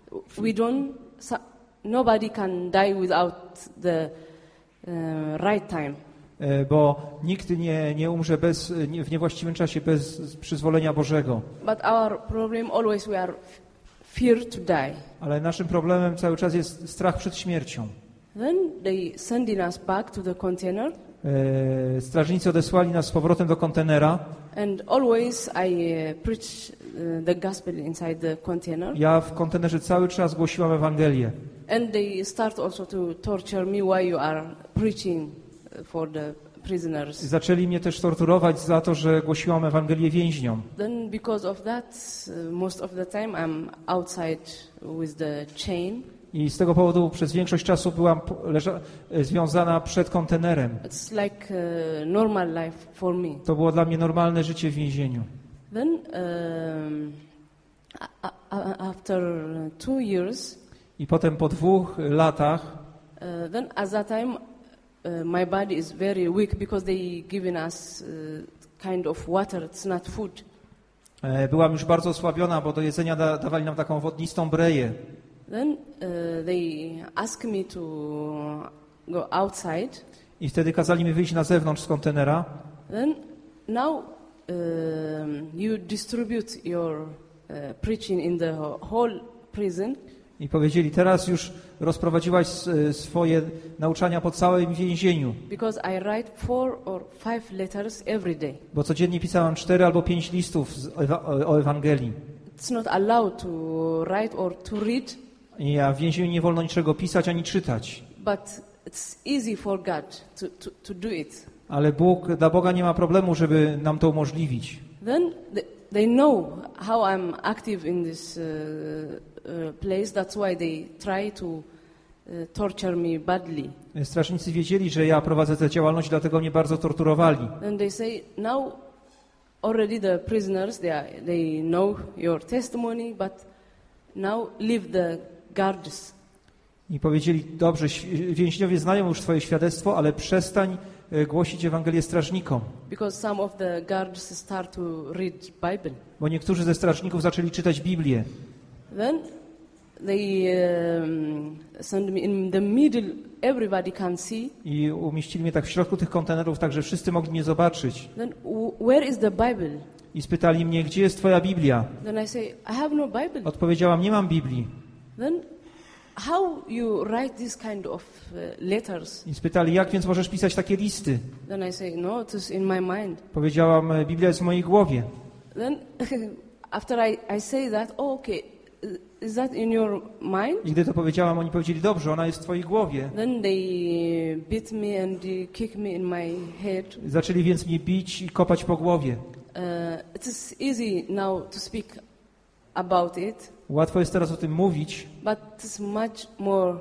Nobody can die without the right time. Bo nikt nie umrze w niewłaściwym czasie, bez przyzwolenia Bożego. But our problem always we are fear to die. Ale naszym problemem cały czas jest strach przed śmiercią. Then they sending us back to the container. Strażnicy odesłali nas z powrotem do kontenera. And always I preach the gospel inside the container. Ja w kontenerze cały czas głosiłam Ewangelię. And they start also to torture me while you are preaching for the prisoners. Zaczęli mnie też torturować za to, że głosiłam Ewangelię więźniom. Then because of that, most of the time I'm outside with the chain. I z tego powodu przez większość czasu byłam związana przed kontenerem. It's like normal life for me. To było dla mnie normalne życie w więzieniu. Then after 2 years, I potem po 2 latach, then at that time my body is very weak because they given us kind of water. It's not food. byłam już bardzo osłabiona, bo do jedzenia dawali nam taką wodnistą breję. Then they asked me to go outside. I wtedy kazali mi wyjść na zewnątrz z kontenera. Then now you distribute your preaching in the whole prison. I powiedzieli, teraz już rozprowadziłaś swoje nauczania po całym więzieniu. Because I write 4 or 5 letters every day. Bo codziennie pisałam 4 albo 5 listów o Ewangelii. It's not allowed to write or to read. I w więzieniu nie wolno niczego pisać ani czytać. But it's easy for God to do it. Ale dla Boga nie ma problemu, żeby nam to umożliwić. Then they know how I'm active in this place. That's why they try to torture me badly. Strażnicy wiedzieli, że ja prowadzę tę działalność, dlatego mnie bardzo torturowali. Then they say, now already the prisoners, they know your testimony, but now leave the guards. I powiedzieli, dobrze, więźniowie znają już twoje świadectwo, ale przestań głosić Ewangelię strażnikom. Because some of the guards start to read Bible. Bo niektórzy ze strażników zaczęli czytać Biblię. Then they send me in the middle, everybody can see. I umieścili mnie tak w środku tych kontenerów, tak że wszyscy mogli mnie zobaczyć. Then where is the Bible? I spytali mnie, gdzie jest twoja Biblia? Then I say, I have no Bible. Odpowiedziałam, nie mam Biblii. Then how you write this kind of letters? I spytali, jak więc możesz pisać takie listy? Then I say, no, it is in my mind. Powiedziałam, Biblia jest w mojej głowie. Then after I say that, oh, okay, is that in your mind? I gdy to powiedziałam, oni powiedzieli, dobrze, ona jest w twojej głowie. Then they beat me and they kick me in my head. Zaczęli więc mnie bić i kopać po głowie. It is easy now to speak about it. Łatwo jest teraz o tym mówić, But it's much more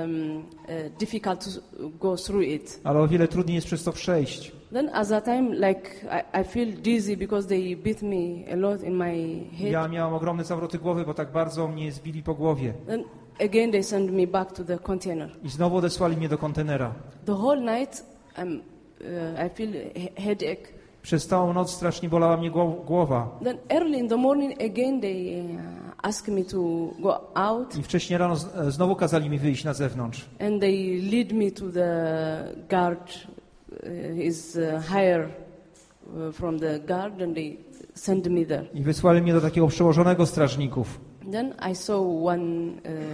difficult to go through it. ale o wiele trudniej jest przez to przejść. Then at that time, like I feel dizzy because they beat me a lot in my head. Ja miałam ogromne zawroty głowy, bo tak bardzo mnie zbili po głowie. Then again they send me back to the container. I znowu odesłali mnie do kontenera. The whole night I feel headache. Przez całą noc strasznie bolała mnie głowa. Then early in the morning again they ask me to go out. I wcześniej rano znowu kazali mi wyjść na zewnątrz. And they lead me to the guard. Is higher from the guard, and they send me there. I wysłali mnie do takiego przełożonego strażników. Then I saw one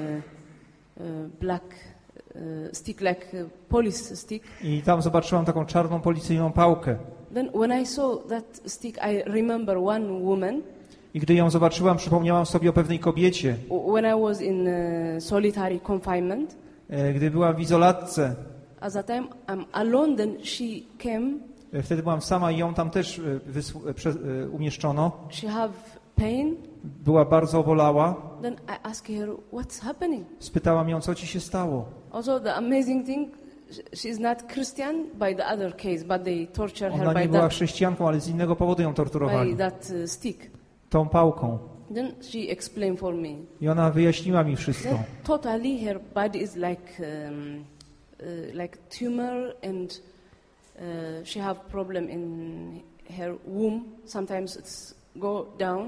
black stick, like a police stick. I tam zobaczyłam taką czarną policyjną pałkę. Then when I saw that stick, I remember one woman. I gdy ją zobaczyłam, przypomniałam sobie o pewnej kobiecie. When I was in solitary confinement. Gdy byłam w izolatce. At that time I'm alone. Then she came. Wtedy byłam sama i ją tam też umieszczono. She have pain. Była bardzo obolała. Then I asked her, what's happening? Spytałam ją, co ci się stało. Also the amazing thing, she's not Christian by the other case, but they torture her Ona nie była chrześcijanką, ale z innego powodu ją by torturowali. that stick. Tą pałką. Then she explained for me. I ona wyjaśniła mi wszystko. Then totally her body is like tumor, and she have problem in her womb. Sometimes it's go down.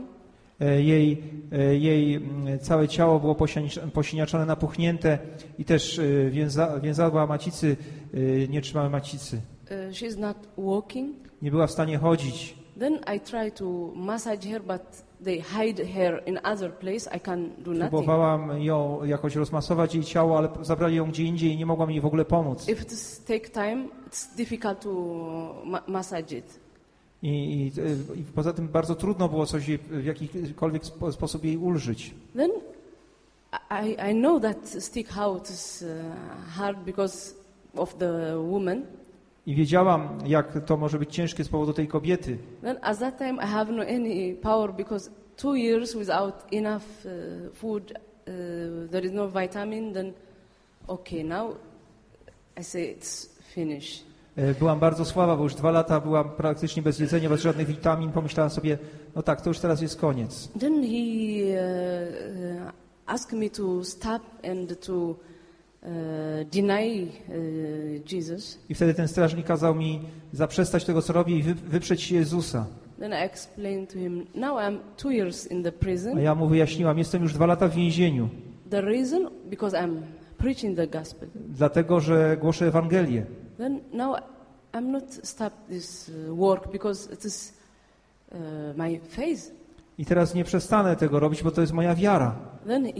Jej całe ciało było posiniaczone, napuchnięte i też więzadła macicy nie trzymały macicy. She's not walking. Nie była w stanie chodzić. Then I try to massage her, but they hide her in other place. I can do nothing. Próbowałam ją jakoś rozmasować jej ciało, ale zabrali ją gdzie indziej i nie mogłam jej w ogóle pomóc. If it take time, it's difficult to massage it. I poza tym bardzo trudno było coś w jakikolwiek sposób jej ulżyć. Then I know that stick how it is hard because of the woman. I wiedziałam, jak to może być ciężkie z powodu tej kobiety. Then at that time I have no any power because 2 years without enough food, there is no vitamin. Then okay, now I say it's finished. Byłam bardzo słaba, bo już 2 lata byłam praktycznie bez jedzenia, bez żadnych witamin. Pomyślałam sobie, no tak, to już teraz jest koniec. Then he asked me to stop and to deny Jesus. I wtedy ten strażnik kazał mi zaprzestać tego, co robię i wyprzeć Jezusa. Then I explained to him, now I'm 2 years in the prison. A ja mu wyjaśniłam, jestem już 2 lata w więzieniu. The reason, because I'm preaching the gospel. Dlatego, że głoszę Ewangelię. Then now I'm not stop this work because it is my faith. I teraz nie przestanę tego robić, bo to jest moja wiara. Then he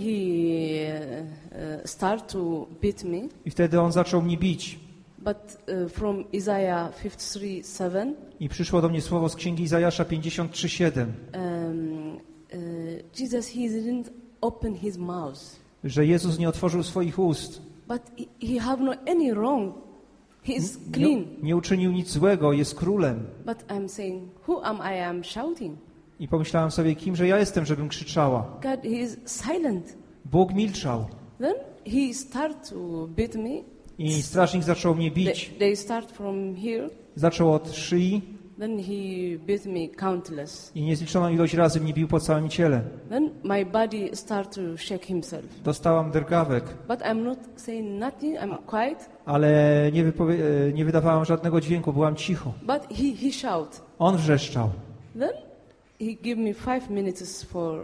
start to beat me. I wtedy on zaczął mnie bić. But from Isaiah 53:7. I przyszło do mnie słowo z księgi Izajasza 53:7. Jesus, he didn't open his mouth. Że Jezus nie otworzył swoich ust. But he have no any wrong. He is clean. Nie uczynił nic złego, jest królem. But I'm saying, who am I? I'm shouting. I pomyślałam sobie, kimże ja jestem, żebym krzyczała. God, he is silent. Bóg milczał. Then he start to beat me. I strażnik zaczął mnie bić. They start from here. Zaczął od szyi. Then he beat me countless. I niezliczoną ilość razy mnie bił po całym ciele. Then my body start to shake himself. Dostałam drgawek. But I'm not saying nothing. I'm quiet. Ale nie wydawałam żadnego dźwięku, byłam cicho. But he shout. On wrzeszczał. Then he give me 5 minutes for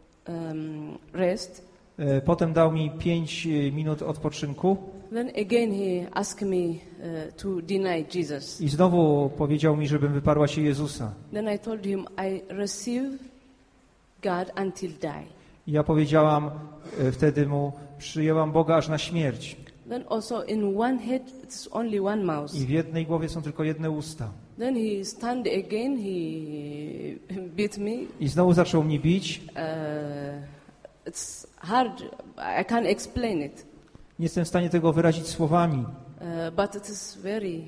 rest. Potem dał mi 5 minut odpoczynku. Then again he asked me to deny Jesus. I znowu powiedział mi, żebym wyparła się Jezusa. Then I told him I receive God until die. I ja powiedziałam wtedy mu, przyjęłam Boga aż na śmierć. Then also in one head it's only one mouth. I w jednej głowie są tylko jedne usta. Then he stand again, he beat me. I znowu zaczął mnie bić. It's hard. I can't explain it. Nie jestem w stanie tego wyrazić słowami. But it is very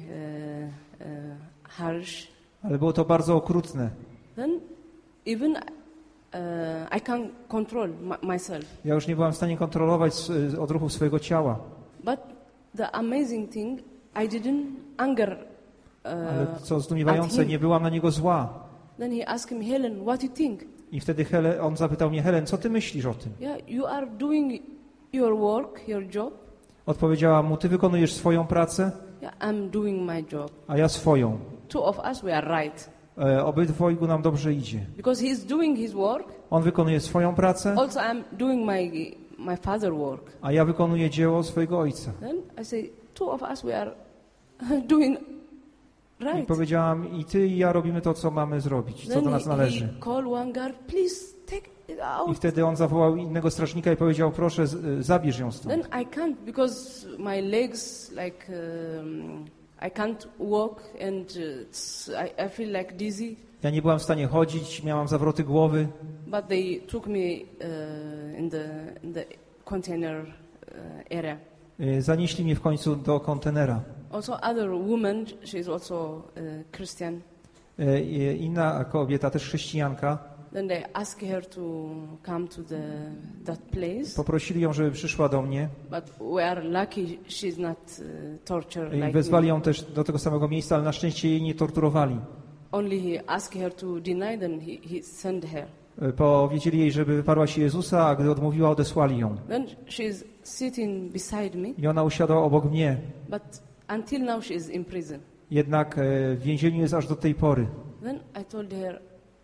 harsh. Ale było to bardzo okrutne. Then even I can't control myself. Ja już nie byłam w stanie kontrolować odruchów swojego ciała. But the amazing thing, I didn't anger. Ale co zdumiewające, nie byłam na niego zła. Then he asked me, Helen, what do you think? I wtedy on zapytał mnie, Helen, co ty myślisz o tym? Yeah, you are doing your work, your job. Odpowiedziałam mu, ty wykonujesz swoją pracę, Yeah, I'm doing my job. a ja swoją. Two of us, we are right. Obydwojgu nam dobrze idzie. Because he is doing his work. On wykonuje swoją pracę, Also, I'm doing my father work. a ja wykonuję dzieło swojego ojca. Then I say, two of us, we are doing I right. powiedziałam, i ty i ja robimy to, co mamy zrobić, co do nas należy. He called one guard, please take it out. I wtedy on zawołał innego strażnika i powiedział, proszę, zabierz ją stąd. Then I can't because my legs I can't walk and I feel like dizzy. Ja nie byłam w stanie chodzić, miałam zawroty głowy, But they took me in the container area. Zanieśli mnie w końcu do kontenera. Also, other woman, she's also Christian. Inna kobieta, też chrześcijanka, Then they asked her to come to that place. Poprosili ją, żeby przyszła do mnie But we are lucky she's not tortured i like wezwali me. ją też do tego samego miejsca, ale na szczęście jej nie torturowali. Only he asked her to deny, then he sent her. Powiedzieli jej, żeby wyparła się Jezusa, a gdy odmówiła, odesłali ją. Then she's sitting beside me, I ona usiadła obok mnie. but until now she is in prison. Jednak w więzieniu jest aż do tej pory. Then I told her,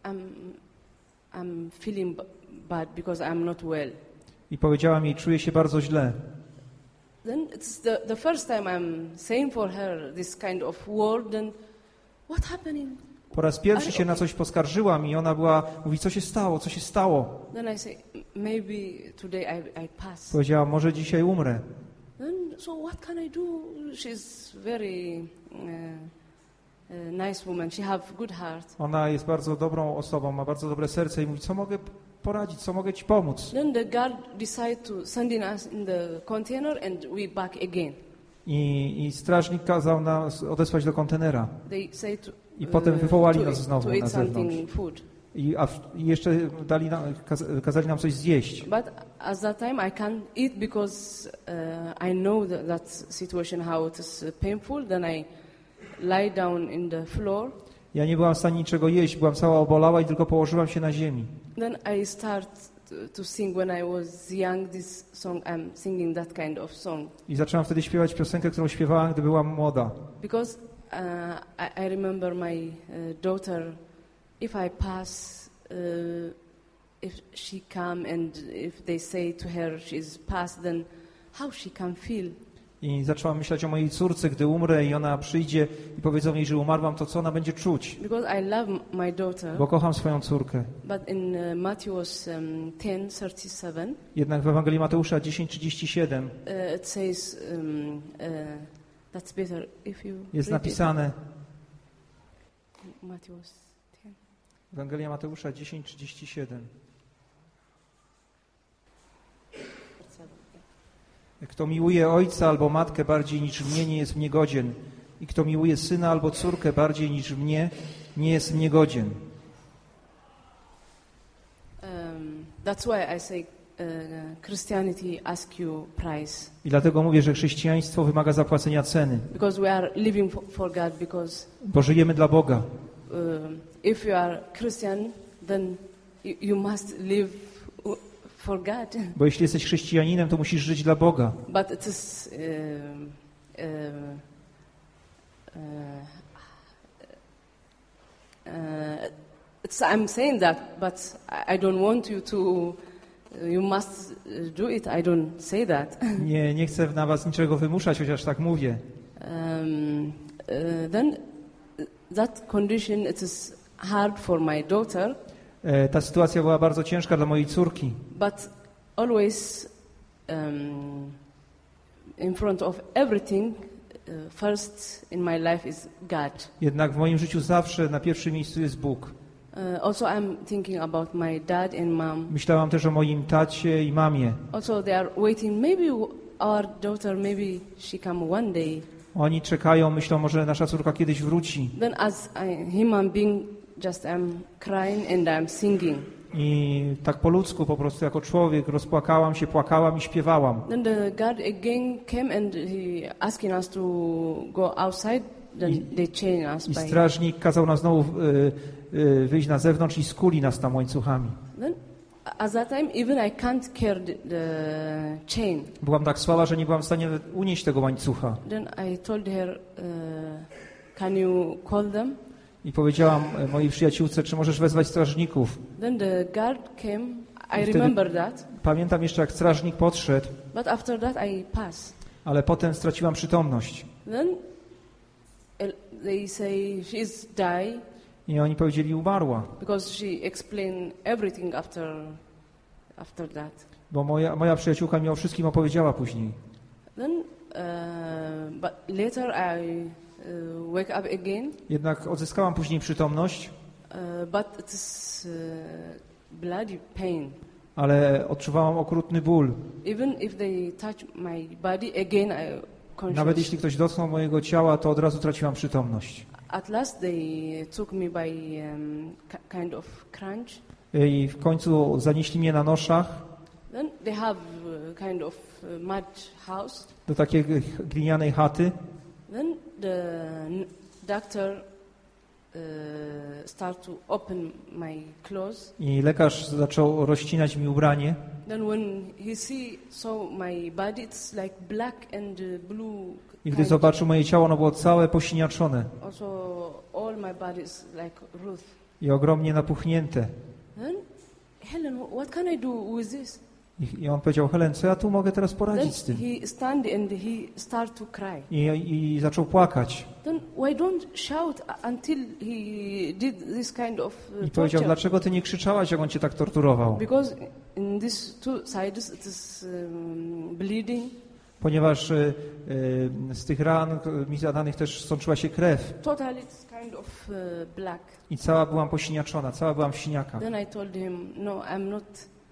I'm feeling bad because I'm not well. I powiedziałam jej, czuję się bardzo źle. Then it's the first time I'm saying for her this kind of word, then what happening? Po raz pierwszy się na coś poskarżyłam i ona mówi, co się stało, co się stało? Then I say, maybe today I pass. Powiedziała, może dzisiaj umrę. Then, so what can I do? She's very nice woman. She have good heart. Ona jest bardzo dobrą osobą, ma bardzo dobre serce i mówi, co mogę poradzić, co mogę ci pomóc? Then the guard decide to send us in the container and we back again. I strażnik kazał nas odesłać do kontenera. They say to, I potem wywołali to nas znowu eat na zewnątrz. something food. I jeszcze kazali nam coś zjeść. But at that time I can't eat because I know that situation, how it is painful. Then I lie down in the floor. Ja nie byłam w stanie niczego jeść, byłam cała obolała i tylko położyłam się na ziemi. Then I start to sing. When I was young, this song, I'm singing that kind of song. I zaczęłam wtedy śpiewać piosenkę, którą śpiewałam, gdy byłam młoda. Because I remember my daughter, if I pass, if she come and if they say to her she's passed, then how she can feel? I zaczęłam myśleć o mojej córce, gdy umrę i ona przyjdzie i powiedzą jej, że umarłam, to co ona będzie czuć? Because I love my daughter. Bo kocham swoją córkę. But in Matthew 10:37, Jednak w Ewangelii Mateusza 10:37 it says that's better if you jest read it. napisane, Matthew 10. Ewangelia Mateusza 10:37. Kto miłuje ojca albo matkę bardziej niż mnie, nie jest mnie godzien. I kto miłuje syna albo córkę bardziej niż mnie, nie jest mnie godzien. That's why I say Christianity asks you price. I dlatego mówię, że chrześcijaństwo wymaga zapłacenia ceny. Because we are living for God. Because Bo żyjemy dla Boga. if you are Christian, then you must live for God. Bo jeśli jesteś chrześcijaninem, to musisz żyć dla Boga. But it is I'm saying that, but I don't want you to. You must do it. I don't say that. Nie chcę na was niczego wymuszać, chociaż tak mówię. Then that condition, it is hard for my daughter. Ta sytuacja była bardzo ciężka dla mojej córki. But always in front of everything, first in my life is God. Jednak w moim życiu zawsze na pierwszym miejscu jest Bóg. Also I'm thinking about my dad and mom. Myślałam też o moim tacie i mamie. Also they are waiting, maybe our daughter, maybe she come one day. Oni czekają, myślą, może nasza córka kiedyś wróci. Then as human being, just I'm crying and I'm singing. I tak po ludzku, po prostu jako człowiek rozpłakałam się, płakałam i śpiewałam. Then the God again came and he asking us to go outside. Then they chain us I by. strażnik kazał nam znowu wyjść na zewnątrz i skuli nas tam łańcuchami. Then at that time even I can't carry the chain. Byłam tak słaba, że nie byłam w stanie unieść tego łańcucha. Then I told her, can you call them? I powiedziałam mojej przyjaciółce, czy możesz wezwać strażników. Then the guard came. I wtedy- remember that. Pamiętam jeszcze, jak strażnik podszedł, But after that I passed. ale potem straciłam przytomność. Then they say she's died I oni powiedzieli, umarła. because she explained everything after that. Bo moja przyjaciółka mi o wszystkim opowiedziała później. Then, but later I wake up again. Jednak odzyskałam później przytomność, But it is bloody pain. ale odczuwałam okrutny ból. Even if they touch my body again, I conscious. Nawet jeśli ktoś dotknął mojego ciała, to od razu traciłam przytomność. At last they took me by kind of crunch. I w końcu zanieśli mnie na noszach Then they have kind of mud house. do takiej glinianej chaty. Then the doctor start to open my clothes. I lekarz zaczął rozcinać mi ubranie. Then when he saw my body, it's like black and blue. I gdy zobaczył moje ciało, ono było całe posiniaczone Also, all my body is like Ruth. i ogromnie napuchnięte. Then, Helen, what can I do with this? I on powiedział, Helen, co ja tu mogę teraz Then poradzić z tym? he stand and he start to cry. I zaczął płakać. Then why don't shout until he did this kind of I powiedział, torture? dlaczego ty nie krzyczałaś, jak on cię tak torturował? Because in these two sides it is bleeding. Ponieważ z tych ran mi zadanych też sączyła się krew. Totally it's kind of black. I cała byłam posiniaczona, cała byłam w siniakach. Then I told him, no, I'm not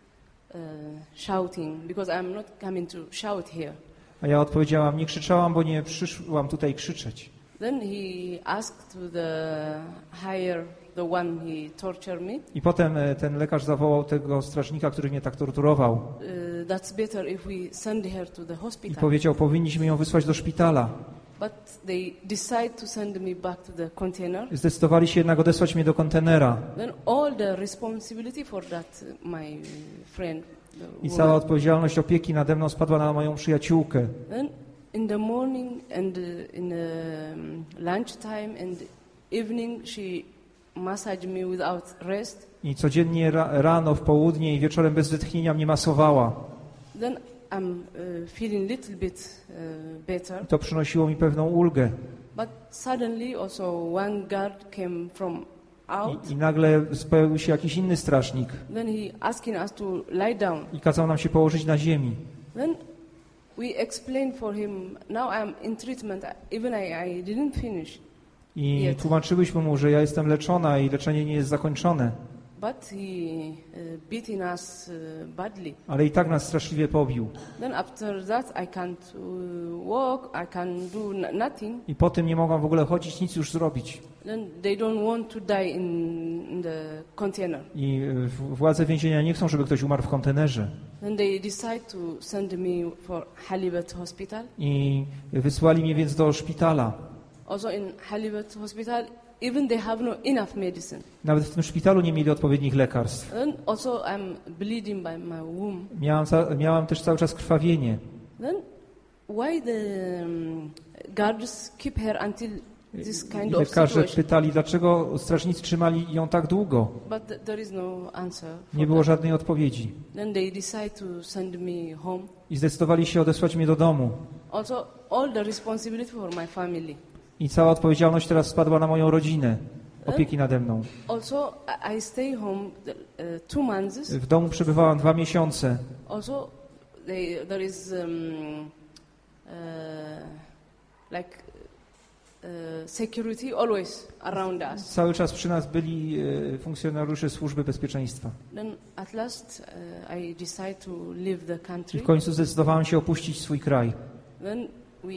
shouting because I'm not coming to shout here. A ja odpowiedziałam, nie krzyczałam, bo nie przyszłam tutaj krzyczeć. Then he asked to the higher, the one he tortured me. I potem ten lekarz zawołał tego strażnika, który mnie tak torturował. That's better if we send her to the I hospital. powiedział, powinniśmy ją wysłać do szpitala. But they decide to send me back to the container. Zdecydowali się jednak odesłać mnie do kontenera. Then all the responsibility for that, my friend. I cała odpowiedzialność opieki nade mną spadła na moją przyjaciółkę. Then in the morning and in the lunchtime and evening she massaged me without rest. I codziennie rano, w południe i wieczorem bez wytchnienia mnie masowała. Then I'm feeling little bit better. I to przynosiło mi pewną ulgę. But suddenly also one guard came from out. I nagle pojawił się jakiś inny strażnik Then he asking us to lie down. i kazał nam się położyć na ziemi. Then we explained for him, now I'm in treatment, even I didn't finish. I tłumaczyłyśmy mu, że ja jestem leczona i leczenie nie jest zakończone. But he beating us badly. Ale i tak nas straszliwie pobił. Then after that I can't walk, I can do nothing. I po tym nie mogłam w ogóle chodzić, nic już zrobić. Then they don't want to die in the container. I władze więzienia nie chcą, żeby ktoś umarł w kontenerze. Then they decide to send me for Halibut Hospital. I wysłali mnie więc do szpitala. Also in Halibut Hospital, even they have no enough medicine. Nawet w tym szpitalu nie mieli odpowiednich lekarstw. Then also I'm bleeding by my womb. Miałam też cały czas krwawienie. Then why the guards keep her until this I kind of lekarze situation? pytali, dlaczego strażnicy trzymali ją tak długo. But there is no answer. for Nie było that. żadnej odpowiedzi. Then they decide to send me home. I zdecydowali się odesłać mnie do domu. Also, all the responsibility for my family. I cała odpowiedzialność teraz spadła na moją rodzinę, opieki nade mną. Also, I stay home 2 months. W domu przebywałam 2 miesiące. Also, there is like security always around us. Cały czas przy nas byli funkcjonariusze służby bezpieczeństwa. Then at last I decide to leave the I country. w końcu zdecydowałem się opuścić swój kraj. Then we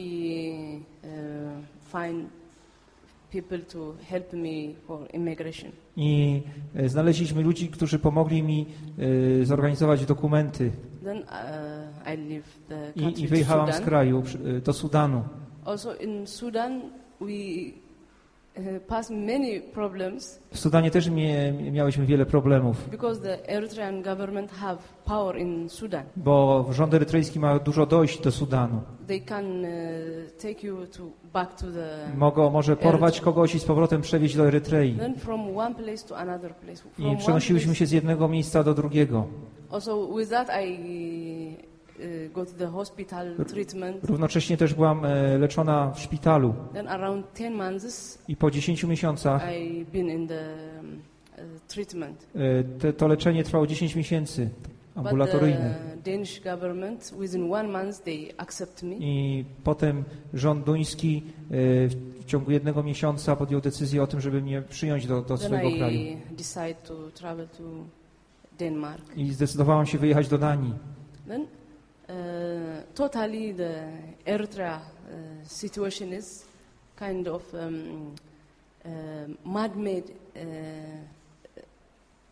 find people to help me for immigration. I znaleźliśmy ludzi, którzy pomogli mi zorganizować dokumenty. Then I leave the country I to wyjechałam z Sudan. kraju do Sudanu. Also in Sudan we pass many problems W Sudanie też miałyśmy wiele problemów, because the Eritrean government have power in Sudan. bo rząd erytrejski ma dużo dojść do Sudanu. They can take you back to the. Może porwać kogoś i z powrotem przewieźć do Erytrei. Then from one place to another place. From I one przenosiłyśmy place- się z jednego miejsca do drugiego. Also with that I go to the hospital treatment. Równocześnie też byłam leczona w szpitalu. Then around 10 months I po 10 miesiącach I been in the treatment. to leczenie trwało 10 miesięcy, But ambulatoryjne. the Danish government within 1 month they accept me. I potem rząd duński w ciągu 1 miesiąca podjął decyzję o tym, żeby mnie przyjąć do Then swojego kraju. I decide to travel to Denmark. I zdecydowałam się wyjechać do Danii. Then totally the Eritrea situation is kind of man-made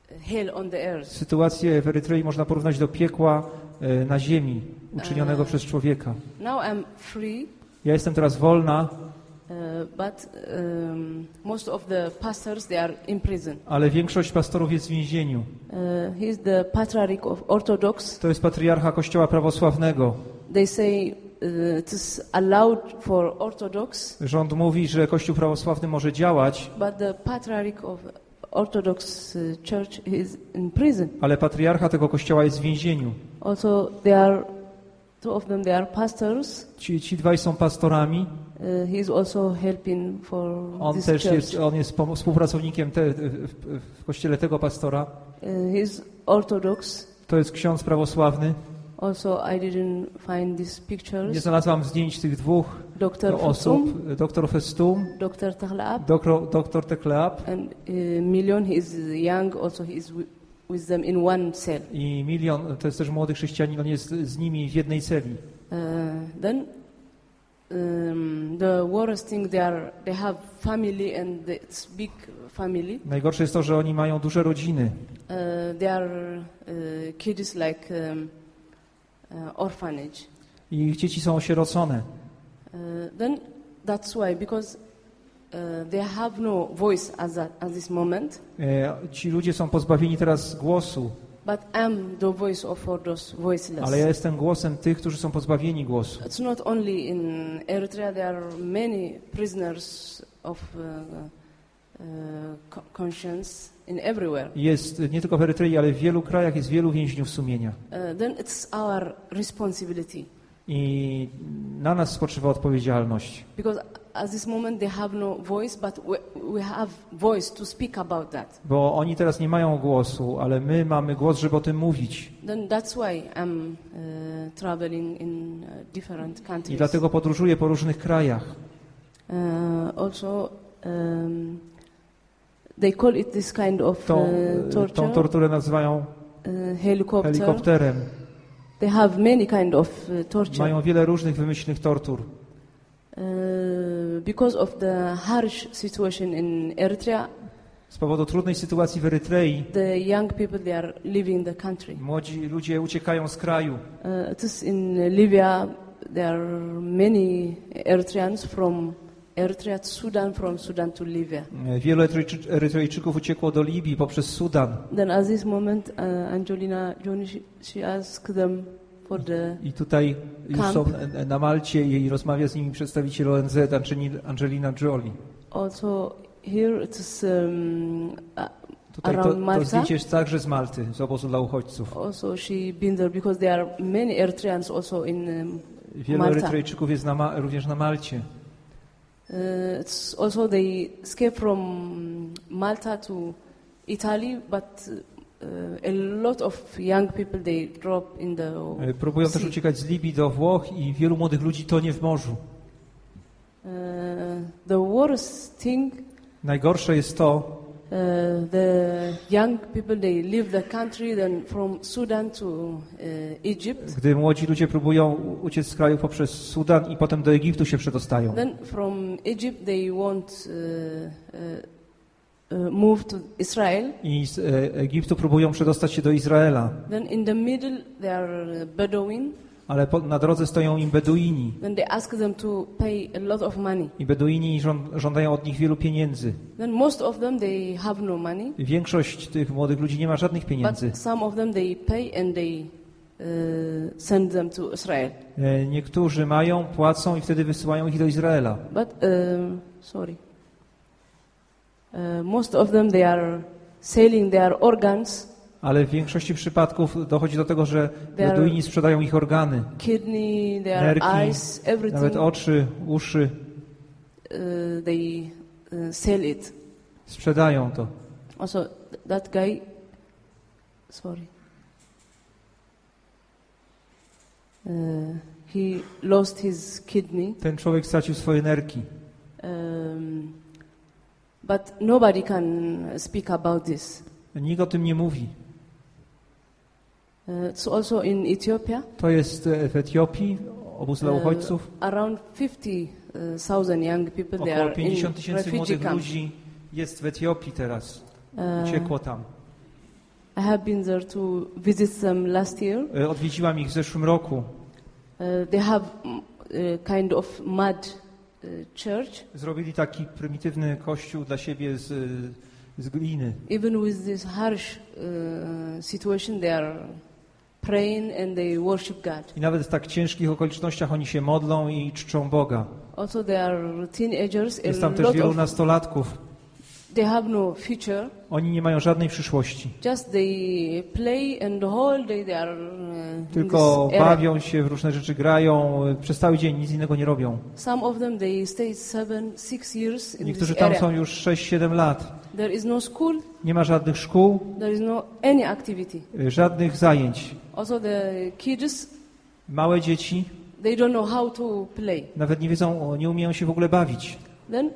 hell on the earth. Sytuację w Erytrei można porównać do piekła na ziemi, uczynionego przez człowieka. Now I'm free, Ja jestem teraz wolna, but most of the pastors, they are in prison. ale większość pastorów jest w więzieniu. He's the patriarch of Orthodox. To jest patriarcha Kościoła prawosławnego. They say it is allowed for Orthodox, Rząd mówi, że Kościół prawosławny może działać, but the patriarch of Orthodox church is in prison. ale patriarcha tego kościoła jest w więzieniu. Also, they are two of them. They are pastors. Ci dwaj są pastorami. He is also helping for On this też church. jest współpracownikiem w kościele tego pastora. He is Orthodox. To jest ksiądz prawosławny. Also, I didn't find these Nie pictures. znalazłam zdjęć tych dwóch Dr. osób. Festum, Doktor Festum, Dr. Tahlaab, doktor Tekleab and Million. He is young. Also, he is with them in one cell. i Milion, to jest też młody chrześcijanin, on jest z nimi w jednej celi. Then the worst thing, they have family, and it's big family. Najgorsze jest to, że oni mają duże rodziny. They are kids like orphanage. I ich dzieci są osierocone. Then that's why, because they have no voice at this moment. Ci ludzie są pozbawieni teraz głosu, But I'm the voice of all those voiceless. ale ja jestem głosem tych, którzy są pozbawieni głosu. It's not only in Eritrea. There are many prisoners of conscience in everywhere. Jest nie tylko w Erytrei, ale w wielu krajach jest wielu więźniów sumienia. Then it's our responsibility. I na nas spoczywa odpowiedzialność. Because at this moment they have no voice, but we have voice to speak about that. Bo oni teraz nie mają głosu, ale my mamy głos, żeby o tym mówić. Then that's why I'm traveling in different I countries. dlatego podróżuję po różnych krajach. Also, they call it this kind of Tą torture, torturę nazywają helikopterem. They have many kind of torture. Mają wiele różnych wymyślnych tortur. Because of the harsh situation in Eritrea, Z powodu trudnej sytuacji w Erytrei the young people, they are leaving the country. młodzi ludzie uciekają z kraju. It is in Libya. There are many Eritreans from Eritrea to Sudan, from Sudan to Libya. Wielu Erytrejczyków uciekło do Libii poprzez Sudan. Then at this moment, Angelina Jolie, she asked them for the I tutaj już Camp. są na Malcie i rozmawia z nimi przedstawiciel ONZ, Angelina Jolie. also here it is Tutaj around to Malta. zdjęcie jest także z Malty, z obozu dla uchodźców. Also, she been there because there are many Eritreans also in Wielu Malta. Erytrejczyków jest również na Malcie. It's also they escape from Malta to Italy, but a lot of young people, they drop in the Próbują też sea. uciekać z Libii do Włoch i wielu młodych ludzi tonie w morzu. The worst thing, Najgorsze jest to, the young people, they leave the country, then from Sudan to Egypt, gdy młodzi ludzie próbują uciec z kraju poprzez Sudan i potem do Egiptu się przedostają. then from Egypt they want move to Israel. I z Egiptu próbują przedostać się do Izraela, Then in the middle they are Bedouin. ale na drodze stoją im Beduini. Then they ask them to pay a lot of money. I Beduini żądają od nich wielu pieniędzy. Then most of them, they have no money, Większość tych młodych ludzi nie ma żadnych pieniędzy. but some of them they pay and they send them to Israel. Niektórzy mają, płacą i wtedy wysyłają ich do Izraela. But most of them, they are selling their organs, Ale w większości przypadków dochodzi do tego, że They are- Beduini sprzedają ich organy, kidney, their nerki, eyes, everything. nawet oczy, uszy. They sell it. Sprzedają to. Also, that guy, he lost his kidney. Ten człowiek stracił swoje nerki. But nobody can speak about this. Nikt o tym nie mówi. It's also in Ethiopia. To jest w Etiopii, obóz dla uchodźców. Around 50,000 young people, they Około are in 50 000 refugee młodych camps. ludzi jest w Etiopii teraz. Uciekło tam. I have been there to visit them last year. Odwiedziłam ich w zeszłym roku. They have kind of mud church. Zrobili taki prymitywny kościół dla siebie z gliny. Even with this harsh situation, they are praying and they worship God. I nawet w tak ciężkich okolicznościach oni się modlą i czczą Boga. Also, they are teenagers. Jest tam też wielu nastolatków. They have no future. Oni nie mają żadnej przyszłości. Just they play and the whole day they are Tylko in this area. bawią się, w różne rzeczy grają, przez cały dzień nic innego nie robią. Some of them they stay 6 years in Niektórzy this tam area. są już 6-7 lat. There is no school. Nie ma żadnych szkół, There is no any activity. żadnych zajęć. Also, the kids Małe dzieci they don't know how to play. nawet nie wiedzą, nie umieją się w ogóle bawić. Then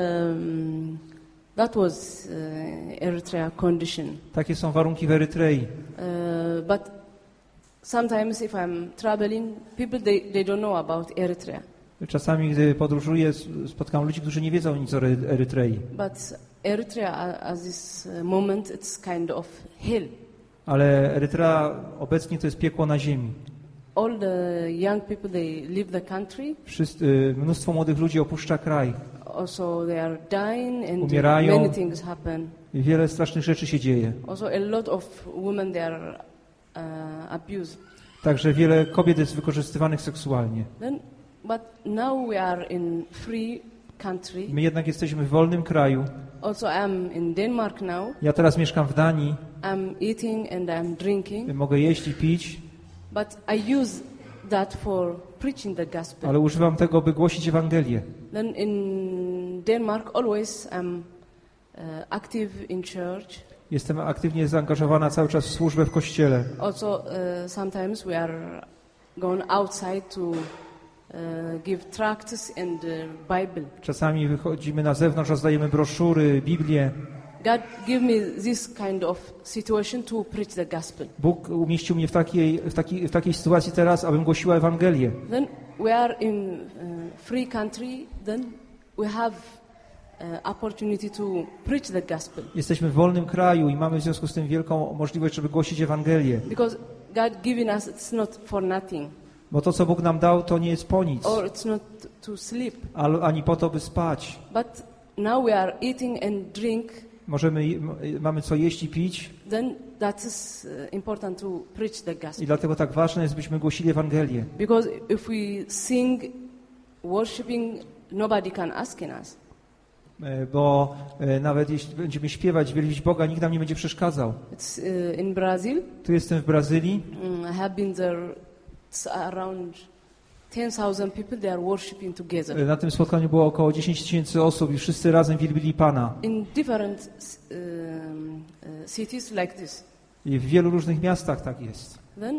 that was Eritrea condition. Takie są warunki w Erytrei. But sometimes if I'm traveling, people they don't know about Eritrea. Czasami, gdy podróżuję, spotkam ludzi, którzy nie wiedzą nic o Erytrei. But Eritrea at this moment it's kind of hell. Ale Erytrea obecnie to jest piekło na ziemi. All the young people they leave the country. Mnóstwo młodych ludzi opuszcza kraj. Also they are dying and Umierają. many things happen. I wiele strasznych rzeczy się dzieje. Also a lot of women they are abused. Także wiele kobiet jest wykorzystywanych seksualnie. But now we are in free country. My jednak jesteśmy w wolnym kraju. Also I'm in Denmark now. Ja teraz mieszkam w Danii. I'm eating and I'm drinking. Mogę jeść i pić. But I use that for preaching the gospel. Ale używam tego, by głosić Ewangelię. Then in Denmark always I'm active in church. Jestem aktywnie zaangażowana cały czas w służbę w kościele. Also sometimes we are going outside to give tracts and Bible. Czasami wychodzimy na zewnątrz, rozdajemy broszury, Biblię. God give me this kind of situation to preach the gospel. Bóg umieścił mnie w takiej sytuacji teraz, abym głosiła Ewangelię. Then we are in free country. Then we have opportunity to preach the gospel. Jesteśmy w wolnym kraju i mamy w związku z tym wielką możliwość, żeby głosić Ewangelię. Because God given us it's not for nothing. Bo to, co Bóg nam dał, to nie jest po nic. Or it's not to sleep. Ani po to, by spać. But now we are eating and drink. Mamy co jeść i pić. Then that is important to preach the gospel. I dlatego tak ważne jest, byśmy głosili Ewangelię. Because if we sing, worshiping, nobody can ask us. Bo nawet jeśli będziemy śpiewać, wielbić Boga, nikt nam nie będzie przeszkadzał. It's in Brazil. Tu jestem w Brazylii. I have been there. It's around 10,000 people. They are worshiping together. Na tym spotkaniu było około 10 000 osób i wszyscy razem wielbili Pana. In different cities like this. I w wielu różnych miastach tak jest. Then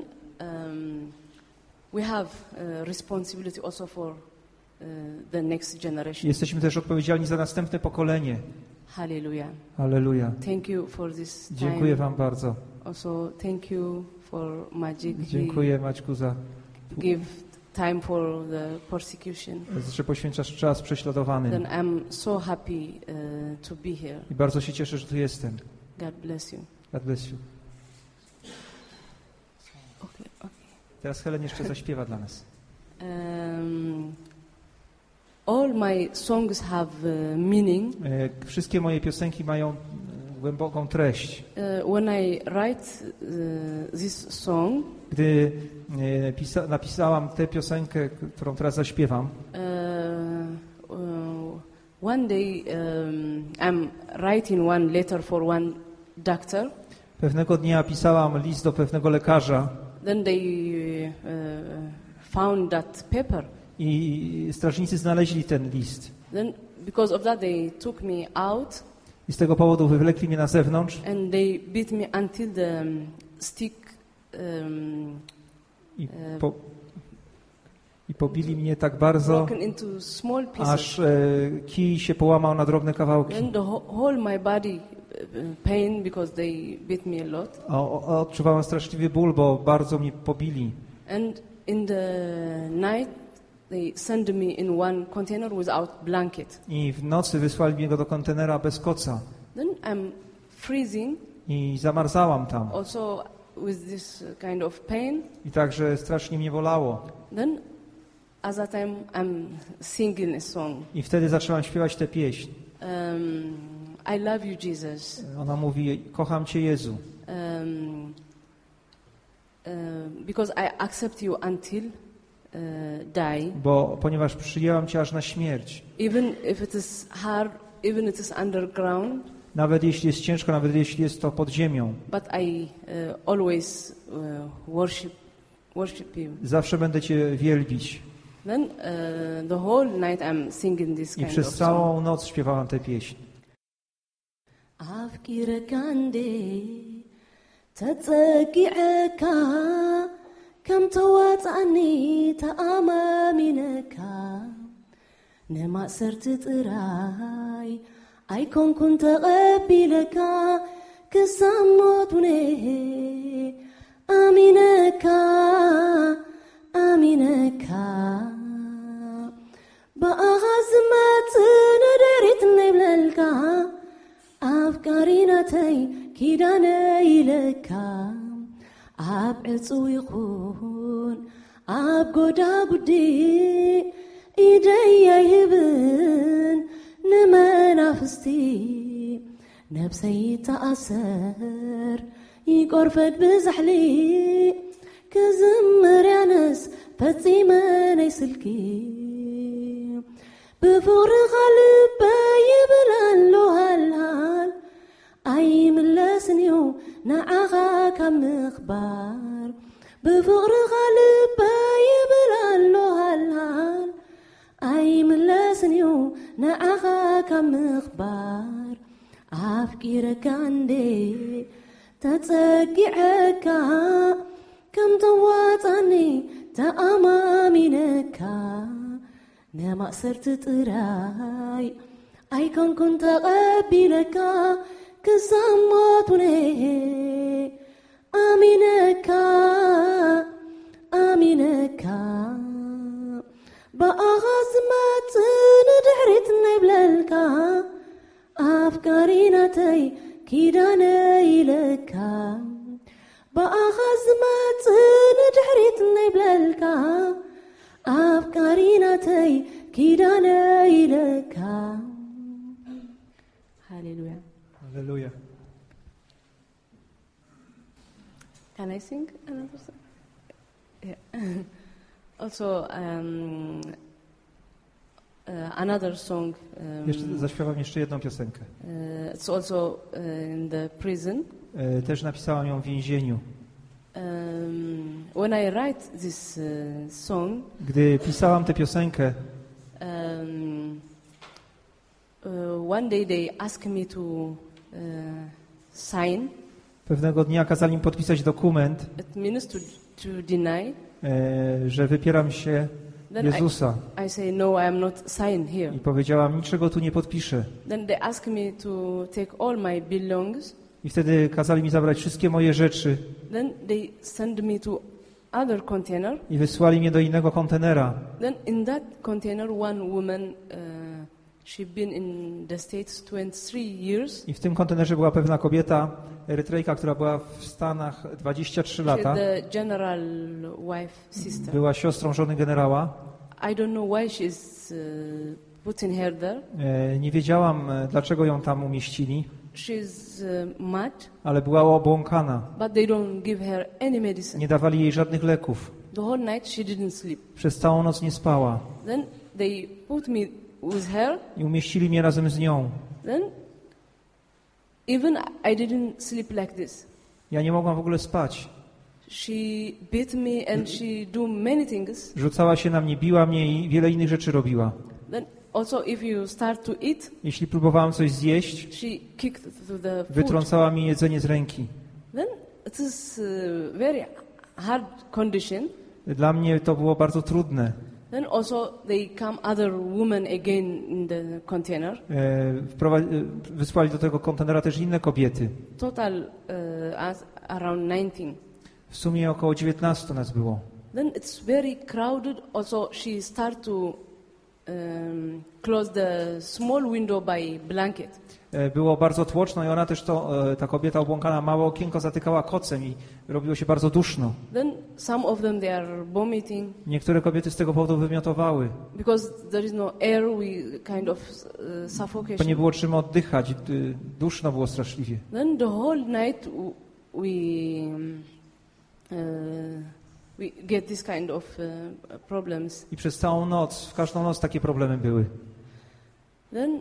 we have responsibility also for the next generation. Jesteśmy też odpowiedzialni za następne pokolenie. Hallelujah. Halleluja. Thank you for this time. Dziękuję Wam bardzo. Also thank you for Magic. Dziękuję Maćku za Give time for the persecution. że poświęcasz czas prześladowanym. Then I'm so happy to be here. I bardzo się cieszę, że tu jestem. God bless you. God bless you. Okay. Teraz Helen jeszcze zaśpiewa dla nas. All my songs have meaning. Wszystkie moje piosenki mają głęboką treść. When I write this song, Gdy napisałam tę piosenkę, którą teraz zaśpiewam, one day I'm writing one letter for one doctor. pewnego dnia pisałam list do pewnego lekarza Then they found that paper. i strażnicy znaleźli ten list. Then because of that they took me out. I z tego powodu wywlekli mnie na zewnątrz And they beat me until the stick i pobili mnie tak bardzo, broken into small pieces. aż kij się połamał na drobne kawałki. Then the whole my body pain because they beat me a lot. Odczuwałem straszliwy ból, bo bardzo mnie pobili. And in the night they send me in one container without blanket. I w nocy wysłali mnie go do kontenera bez koca. Then I'm freezing. I zamarzałam tam. Also with this kind of pain. I także strasznie mnie bolało. Then at that time I'm singing a song. I wtedy zaczęłam śpiewać tę pieśń. I love you, Jesus. Ona mówi, kocham Cię, Jezu. Because I accept you until die. Bo ponieważ przyjęłam Cię aż na śmierć. Even if it is hard, even it is underground. Nawet jeśli jest ciężko, nawet jeśli jest to pod ziemią. But I always worship you. Zawsze będę Cię wielbić. Then the whole night I'm singing this I kind przez of song. całą noc śpiewałam tę pieśń. تتقعك كم تواتعني تأمامينك نما سرت تراي أيكون كنت قبلك كسامتني أمينك أمينك بأغزمت ندريتني بلالك أفكارينتي كيداني لك أب عصو يخون أب قدا قدي إيدي يهبن نمنافستي نفسي تأثر يقرفت بزحلي كزمر يانس فتيمان يسلكي بفرغ قلبي يبلالو هالهال أي ملسنيو نعغا كمخبار بفرغ قلبي يبلالو هالهال أي ملسنيو نعغا كمخبار عفكيرك عندي تتسقعك كم تواتني تأمامينك نما صرت تراي أيكون كنت قبلك كسمتني أمينك أمينك بأغزمت ندحرتني بلالك أفكارينتي كيداني لك بأغزمت ندحرتني بلالك أفكارينتي كيداني لك. Hallelujah. Hallelujah. Can I sing another song? Yeah. Also, another song. Zaśpiewam jeszcze jedną piosenkę. It's also in the prison. Też napisałam ją w więzieniu. When I write this song, Gdy pisałam tę piosenkę, one day they asked me to sign. pewnego dnia kazali mi podpisać dokument, It means to deny. że wypieram się Then Jezusa. I say no, I am not sign here. I powiedziałam, niczego tu nie podpiszę. Then they asked me to take all my belongings. I wtedy kazali mi zabrać wszystkie moje rzeczy Then they send me to other container. i wysłali mnie do innego kontenera. Then in that container, one woman, she'd been in the States 23 years. I w tym kontenerze była pewna kobieta, Erytrejka, która była w Stanach 23 lata. She's the general wife, sister. Była siostrą żony generała. I don't know why she's putting her there. Nie wiedziałam, dlaczego ją tam umieścili, She's mad, ale była obłąkana. but they don't give her any medicine. Nie dawali jej żadnych leków. The whole night she didn't sleep. Przez całą noc nie spała. Then they put me with her. I umieścili mnie razem z nią. Then even I didn't sleep like this. Ja nie mogłam w ogóle spać. She beat me and she do many things. Rzucała się na mnie, biła mnie i wiele innych rzeczy robiła. Then also if you start to eat, Jeśli próbowałam coś zjeść, she kicked to the food. wytrącała mi jedzenie z ręki. Then it is very hard condition. Dla mnie to było bardzo trudne. Then also they come other women again in the container. Wysłali do tego kontenera też inne kobiety. Total around 19. W sumie około 19 nas było. Then it's very crowded. Also she start to closed the small window by blanket. Było bardzo tłoczno i ona też ta kobieta obłąkana małe okienko zatykała kocem i robiło się bardzo duszno. Then some of them they are vomiting Niektóre kobiety z tego powodu wymiotowały, because there is no air. We kind of bo nie suffocation. było czym oddychać, duszno było straszliwie. Then the whole night we get this kind of problems. I przez całą noc, w każdą noc takie problemy były. Then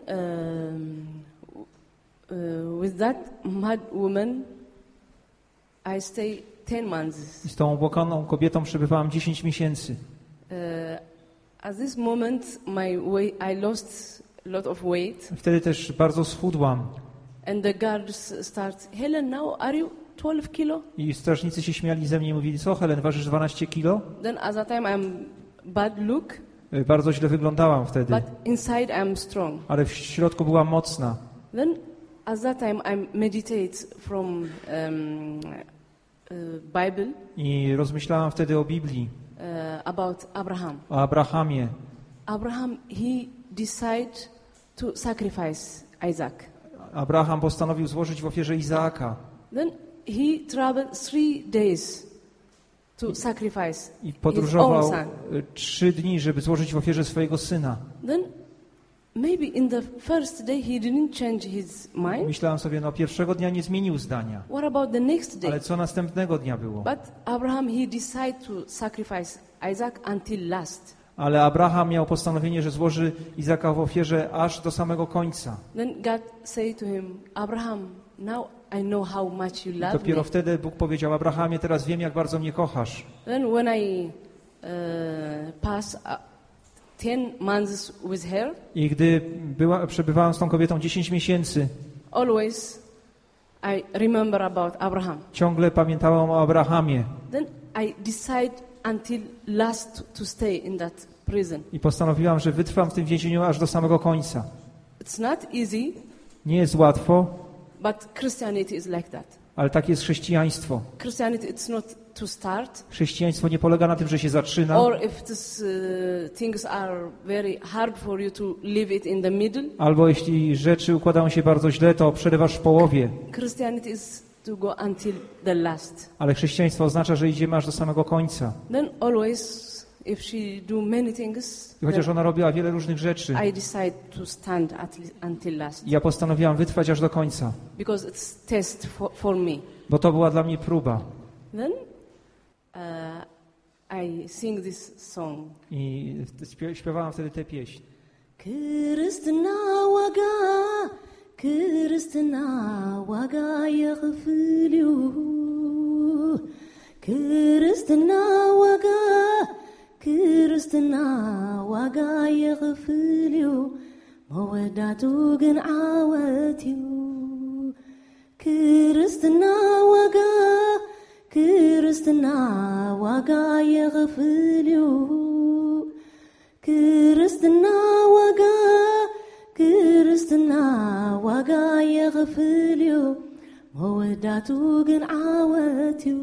with that mad woman, I stay 10 months. I z tą obłokaną kobietą przebywałam 10 miesięcy. At this moment, I lost a lot of weight, Wtedy też bardzo schudłam and the guards start, Helen, now are you 12 kilo? i strażnicy się śmiali ze mnie i mówili, co Helen, ważysz 12 kilo? Then at that time I'm bad look, Bardzo źle wyglądałam wtedy, but inside I'm strong. ale w środku byłam mocna. Then at that time I meditate from Bible I rozmyślałam wtedy o Biblii, about Abraham. o Abrahamie. Abraham, he decided to sacrifice Isaac. Abraham postanowił złożyć w ofierze Izaaka Then he traveled 3 days to sacrifice i his own podróżował son. 3 dni, żeby złożyć w ofierze swojego syna. Then maybe in the first day he didn't change his mind. Myślałam sobie, no pierwszego dnia nie zmienił zdania, What about the next day? ale co następnego dnia było? But Abraham, he decided to sacrifice Isaac until last. Ale Abraham miał postanowienie, że złoży Izaaka w ofierze aż do samego końca. Then God said to him, Abraham, now I know how much you love Dopiero me. wtedy Bóg powiedział, Abrahamie, teraz wiem, jak bardzo mnie kochasz. Then when I pass 10 months with her, I gdy przebywałam z tą kobietą 10 miesięcy, always I remember about Abraham. ciągle pamiętałam o Abrahamie Then I decide until last to stay in that prison. i postanowiłam, że wytrwam w tym więzieniu aż do samego końca. It's not easy, Nie jest łatwo, but Christianity is like that. ale tak jest chrześcijaństwo. Christianity, it's not to start, Chrześcijaństwo nie polega na tym, że się zaczyna, or if these things are very hard for you to leave it in the middle. albo jeśli rzeczy układają się bardzo źle, to przerywasz w połowie. Christianity is to go until the last. Ale chrześcijaństwo oznacza, że idziemy aż do samego końca. Then always, if she do many things, I chociaż then ona robiła wiele różnych rzeczy, I decide to stand until last, ja postanowiłam wytrwać aż do końca, because it's test for me. bo to była dla mnie próba. Then I sing this song. I śpiewałam wtedy tę pieśń. ክርስትና ዋጋ ክርስትና ዋጋ የኽፍል እዩ ክርስትና ዋጋ ክርስትና ዋጋ የኽፍል እዩ መወዳቱ ግን ዓወት እዩ ክርስትና ዋጋ ክርስትና ዋጋ የኽፍል እዩ ክርስትና ዋጋ ክርስትና ዋጋ የኽፍል እዩ መወዳቱ ግን ዓወት እዩ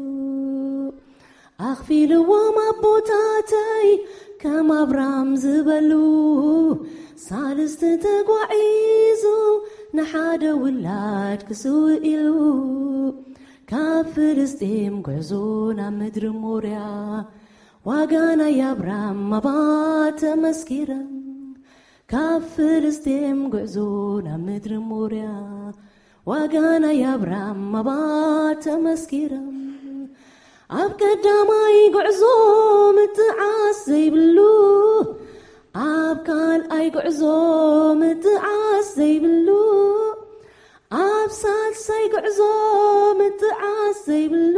ኣኽፊልዎም ኣቦታተይ ከም ኣብራም ዝበሉ ሳልስቲ ተጓዒዙ ንሓደ ውላድ ክስውእ ኢሉ ካብ ፍልስጤም ጉዕዞ ናብ ምድሪ ሞርያ ዋጋ ናይ ኣብራም መባ ተመስኪረ ካብ ፍልስጤም ጉዕዞ ናብ ምድሪ ሞርያ ዋጋ ናይ ኣብራም መባ ተመስኪረ ኣብ ቀዳማይ ጉዕዞ ምጥዓስ ዘይብሉ ኣብ ካልኣይ ጉዕዞ ምጥዓስ ዘይብሉ ኣብ ሳልሳይ ጉዕዞ ምጥዓስ ዘይብሉ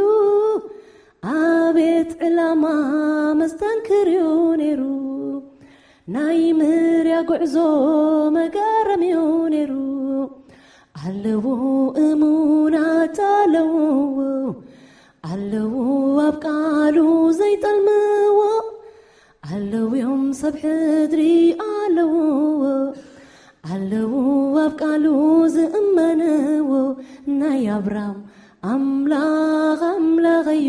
ኣቤት ዕላማ መስተንክር እዩ ነይሩ ናይ ምርያ ጉዕዞ መጋረም እዩ ነይሩ ኣለዎ እሙናት ኣለዎ ኣለዎ ኣብ ቃሉ ዘይጠልምዎ ኣለዎ እዮም ሰብ ሕድሪ ኣለዎ ኣለዎ ኣብ ቃሉ ዝእመንዎ ናይ ኣብራም ኣምላኽ ኣምላኽ እዩ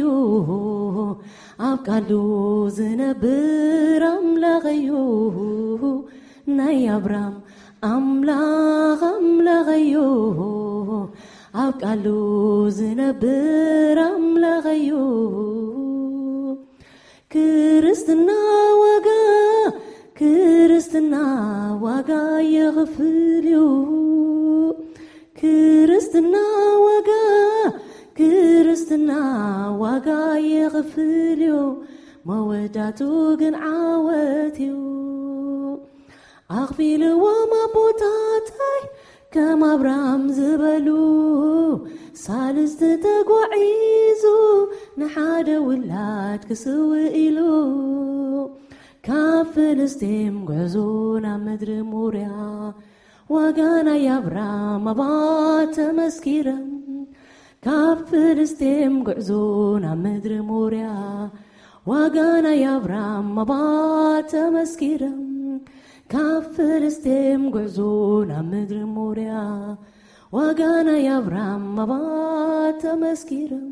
ኣብ ቃሉ ዝነብር ኣምላኽ እዩ ናይ አብርሃም አምላኽ አምላኽ እዩ ኣብ ቃሉ ዝነብር አምላኽ እዩ ክርስትና ዋጋ የኽፍል እዩ ክርስትና ዋጋ የኽፍል እዩ መወዳቱ ግን ዓወት እዩ ኣኽፊልዎም ኣቦታተይ ከም አብርሃም ዝበሉ ሳልስቲ ተጓዒዙ ንሓደ ውላድ ክስውእ ኢሉ ካብ ፍልስጤም ጉዕዞ ናብ ምድሪ ሞርያ ዋጋ ናይ አብርሃም ኣባት ተመስኪረም ካብ ፍልስጤም ጉዕዞ ናብ ምድሪ ሞርያ ዋጋ ናይ አብርሃም ኣባት ተመስኪረም ካብ ፍልስጤም ጉዕዞ ናብ ምድሪ ሞርያ ዋጋ ናይ አብርሃም ኣባት ተመስኪረም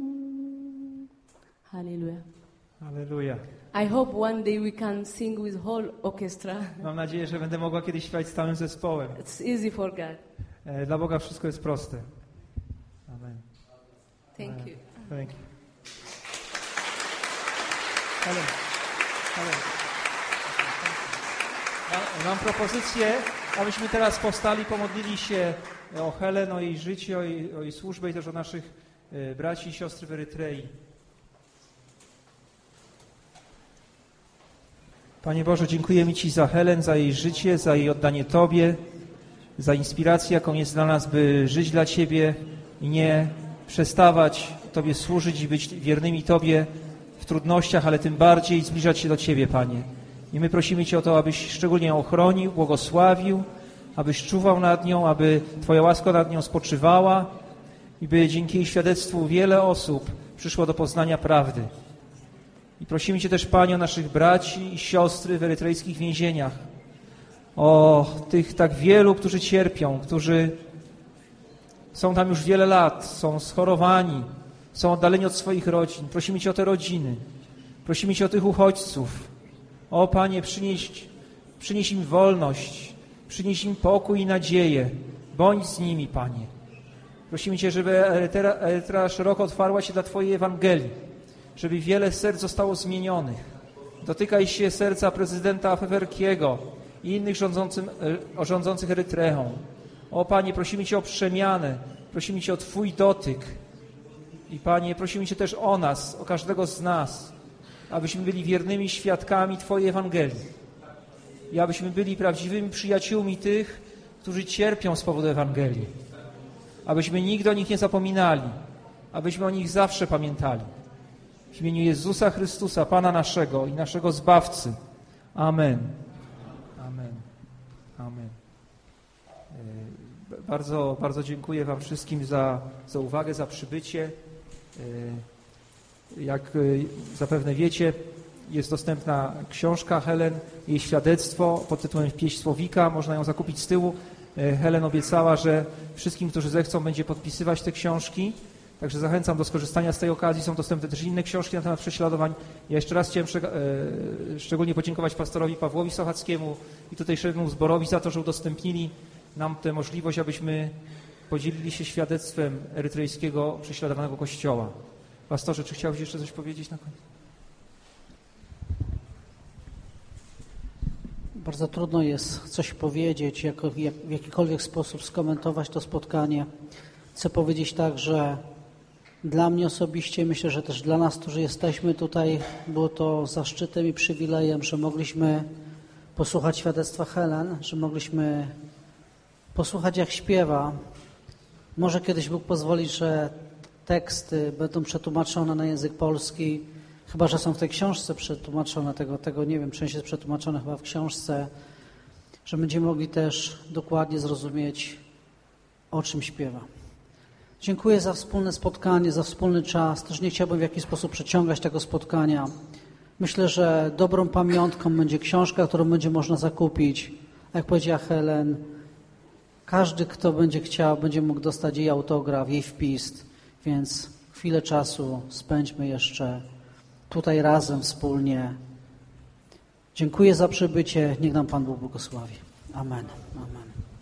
ሃሌሉያ Halleluja. I hope one day we can sing with whole orchestra. Mam nadzieję, że będę mogła kiedyś śpiewać z całym zespołem. It's easy for God. Dla Boga wszystko jest proste. Amen. Thank you. Thank you. Helen. Mam propozycję, abyśmy teraz powstali, pomodlili się o Helen, o jej życie, o jej służbę i też o naszych braci i siostry w Erytrei. Panie Boże, dziękujemy Ci za Helen, za jej życie, za jej oddanie Tobie, za inspirację, jaką jest dla nas, by żyć dla Ciebie i nie przestawać Tobie służyć i być wiernymi Tobie w trudnościach, ale tym bardziej zbliżać się do Ciebie, Panie. I my prosimy Cię o to, abyś szczególnie ją ochronił, błogosławił, abyś czuwał nad nią, aby Twoja łaska nad nią spoczywała i by dzięki jej świadectwu wiele osób przyszło do poznania prawdy. I prosimy Cię też, Panie, o naszych braci i siostry w erytrejskich więzieniach, o tych tak wielu, którzy cierpią, którzy są tam już wiele lat, są schorowani, są oddaleni od swoich rodzin. Prosimy Cię o te rodziny, prosimy Cię o tych uchodźców. O Panie, przynieś im wolność, przynieś im pokój i nadzieję. Bądź z nimi, Panie. Prosimy Cię, żeby Erytrea szeroko otwarła się dla Twojej Ewangelii, żeby wiele serc zostało zmienionych. Dotykaj się serca prezydenta Afewerkiego i innych rządzących Erytreą. O Panie, prosimy Cię o przemianę, prosimy Cię o Twój dotyk. I Panie, prosimy Cię też o nas, o każdego z nas, abyśmy byli wiernymi świadkami Twojej Ewangelii i abyśmy byli prawdziwymi przyjaciółmi tych, którzy cierpią z powodu Ewangelii. Abyśmy nigdy o nich nie zapominali, abyśmy o nich zawsze pamiętali. W imieniu Jezusa Chrystusa, Pana naszego i naszego Zbawcy. Amen. Amen. Amen. Bardzo, bardzo dziękuję Wam wszystkim za uwagę, za przybycie. Jak zapewne wiecie, jest dostępna książka Helen, jej świadectwo pod tytułem Pieśń Słowika. Można ją zakupić z tyłu. Helen obiecała, że wszystkim, którzy zechcą, będzie podpisywać te książki. Także zachęcam do skorzystania z tej okazji. Są dostępne też inne książki na temat prześladowań. Ja jeszcze raz chciałem szczególnie podziękować pastorowi Pawłowi Sochackiemu i tutejszemu zborowi za to, że udostępnili nam tę możliwość, abyśmy podzielili się świadectwem erytrejskiego prześladowanego Kościoła. Pastorze, czy chciałbyś jeszcze coś powiedzieć na koniec? Bardzo trudno jest coś powiedzieć, w jakikolwiek sposób skomentować to spotkanie. Chcę powiedzieć tak, że dla mnie osobiście, myślę, że też dla nas, którzy jesteśmy tutaj, było to zaszczytem i przywilejem, że mogliśmy posłuchać świadectwa Helen, że mogliśmy posłuchać, jak śpiewa. Może kiedyś Bóg pozwoli, że teksty będą przetłumaczone na język polski, chyba że są w tej książce przetłumaczone, tego nie wiem, część jest przetłumaczona chyba w książce, że będziemy mogli też dokładnie zrozumieć, o czym śpiewa. Dziękuję za wspólne spotkanie, za wspólny czas. Też nie chciałbym w jakiś sposób przeciągać tego spotkania. Myślę, że dobrą pamiątką będzie książka, którą będzie można zakupić. Jak powiedziała Helen, każdy, kto będzie chciał, będzie mógł dostać jej autograf, jej wpis, więc chwilę czasu spędźmy jeszcze tutaj razem, wspólnie. Dziękuję za przybycie. Niech nam Pan Bóg błogosławi. Amen. Amen.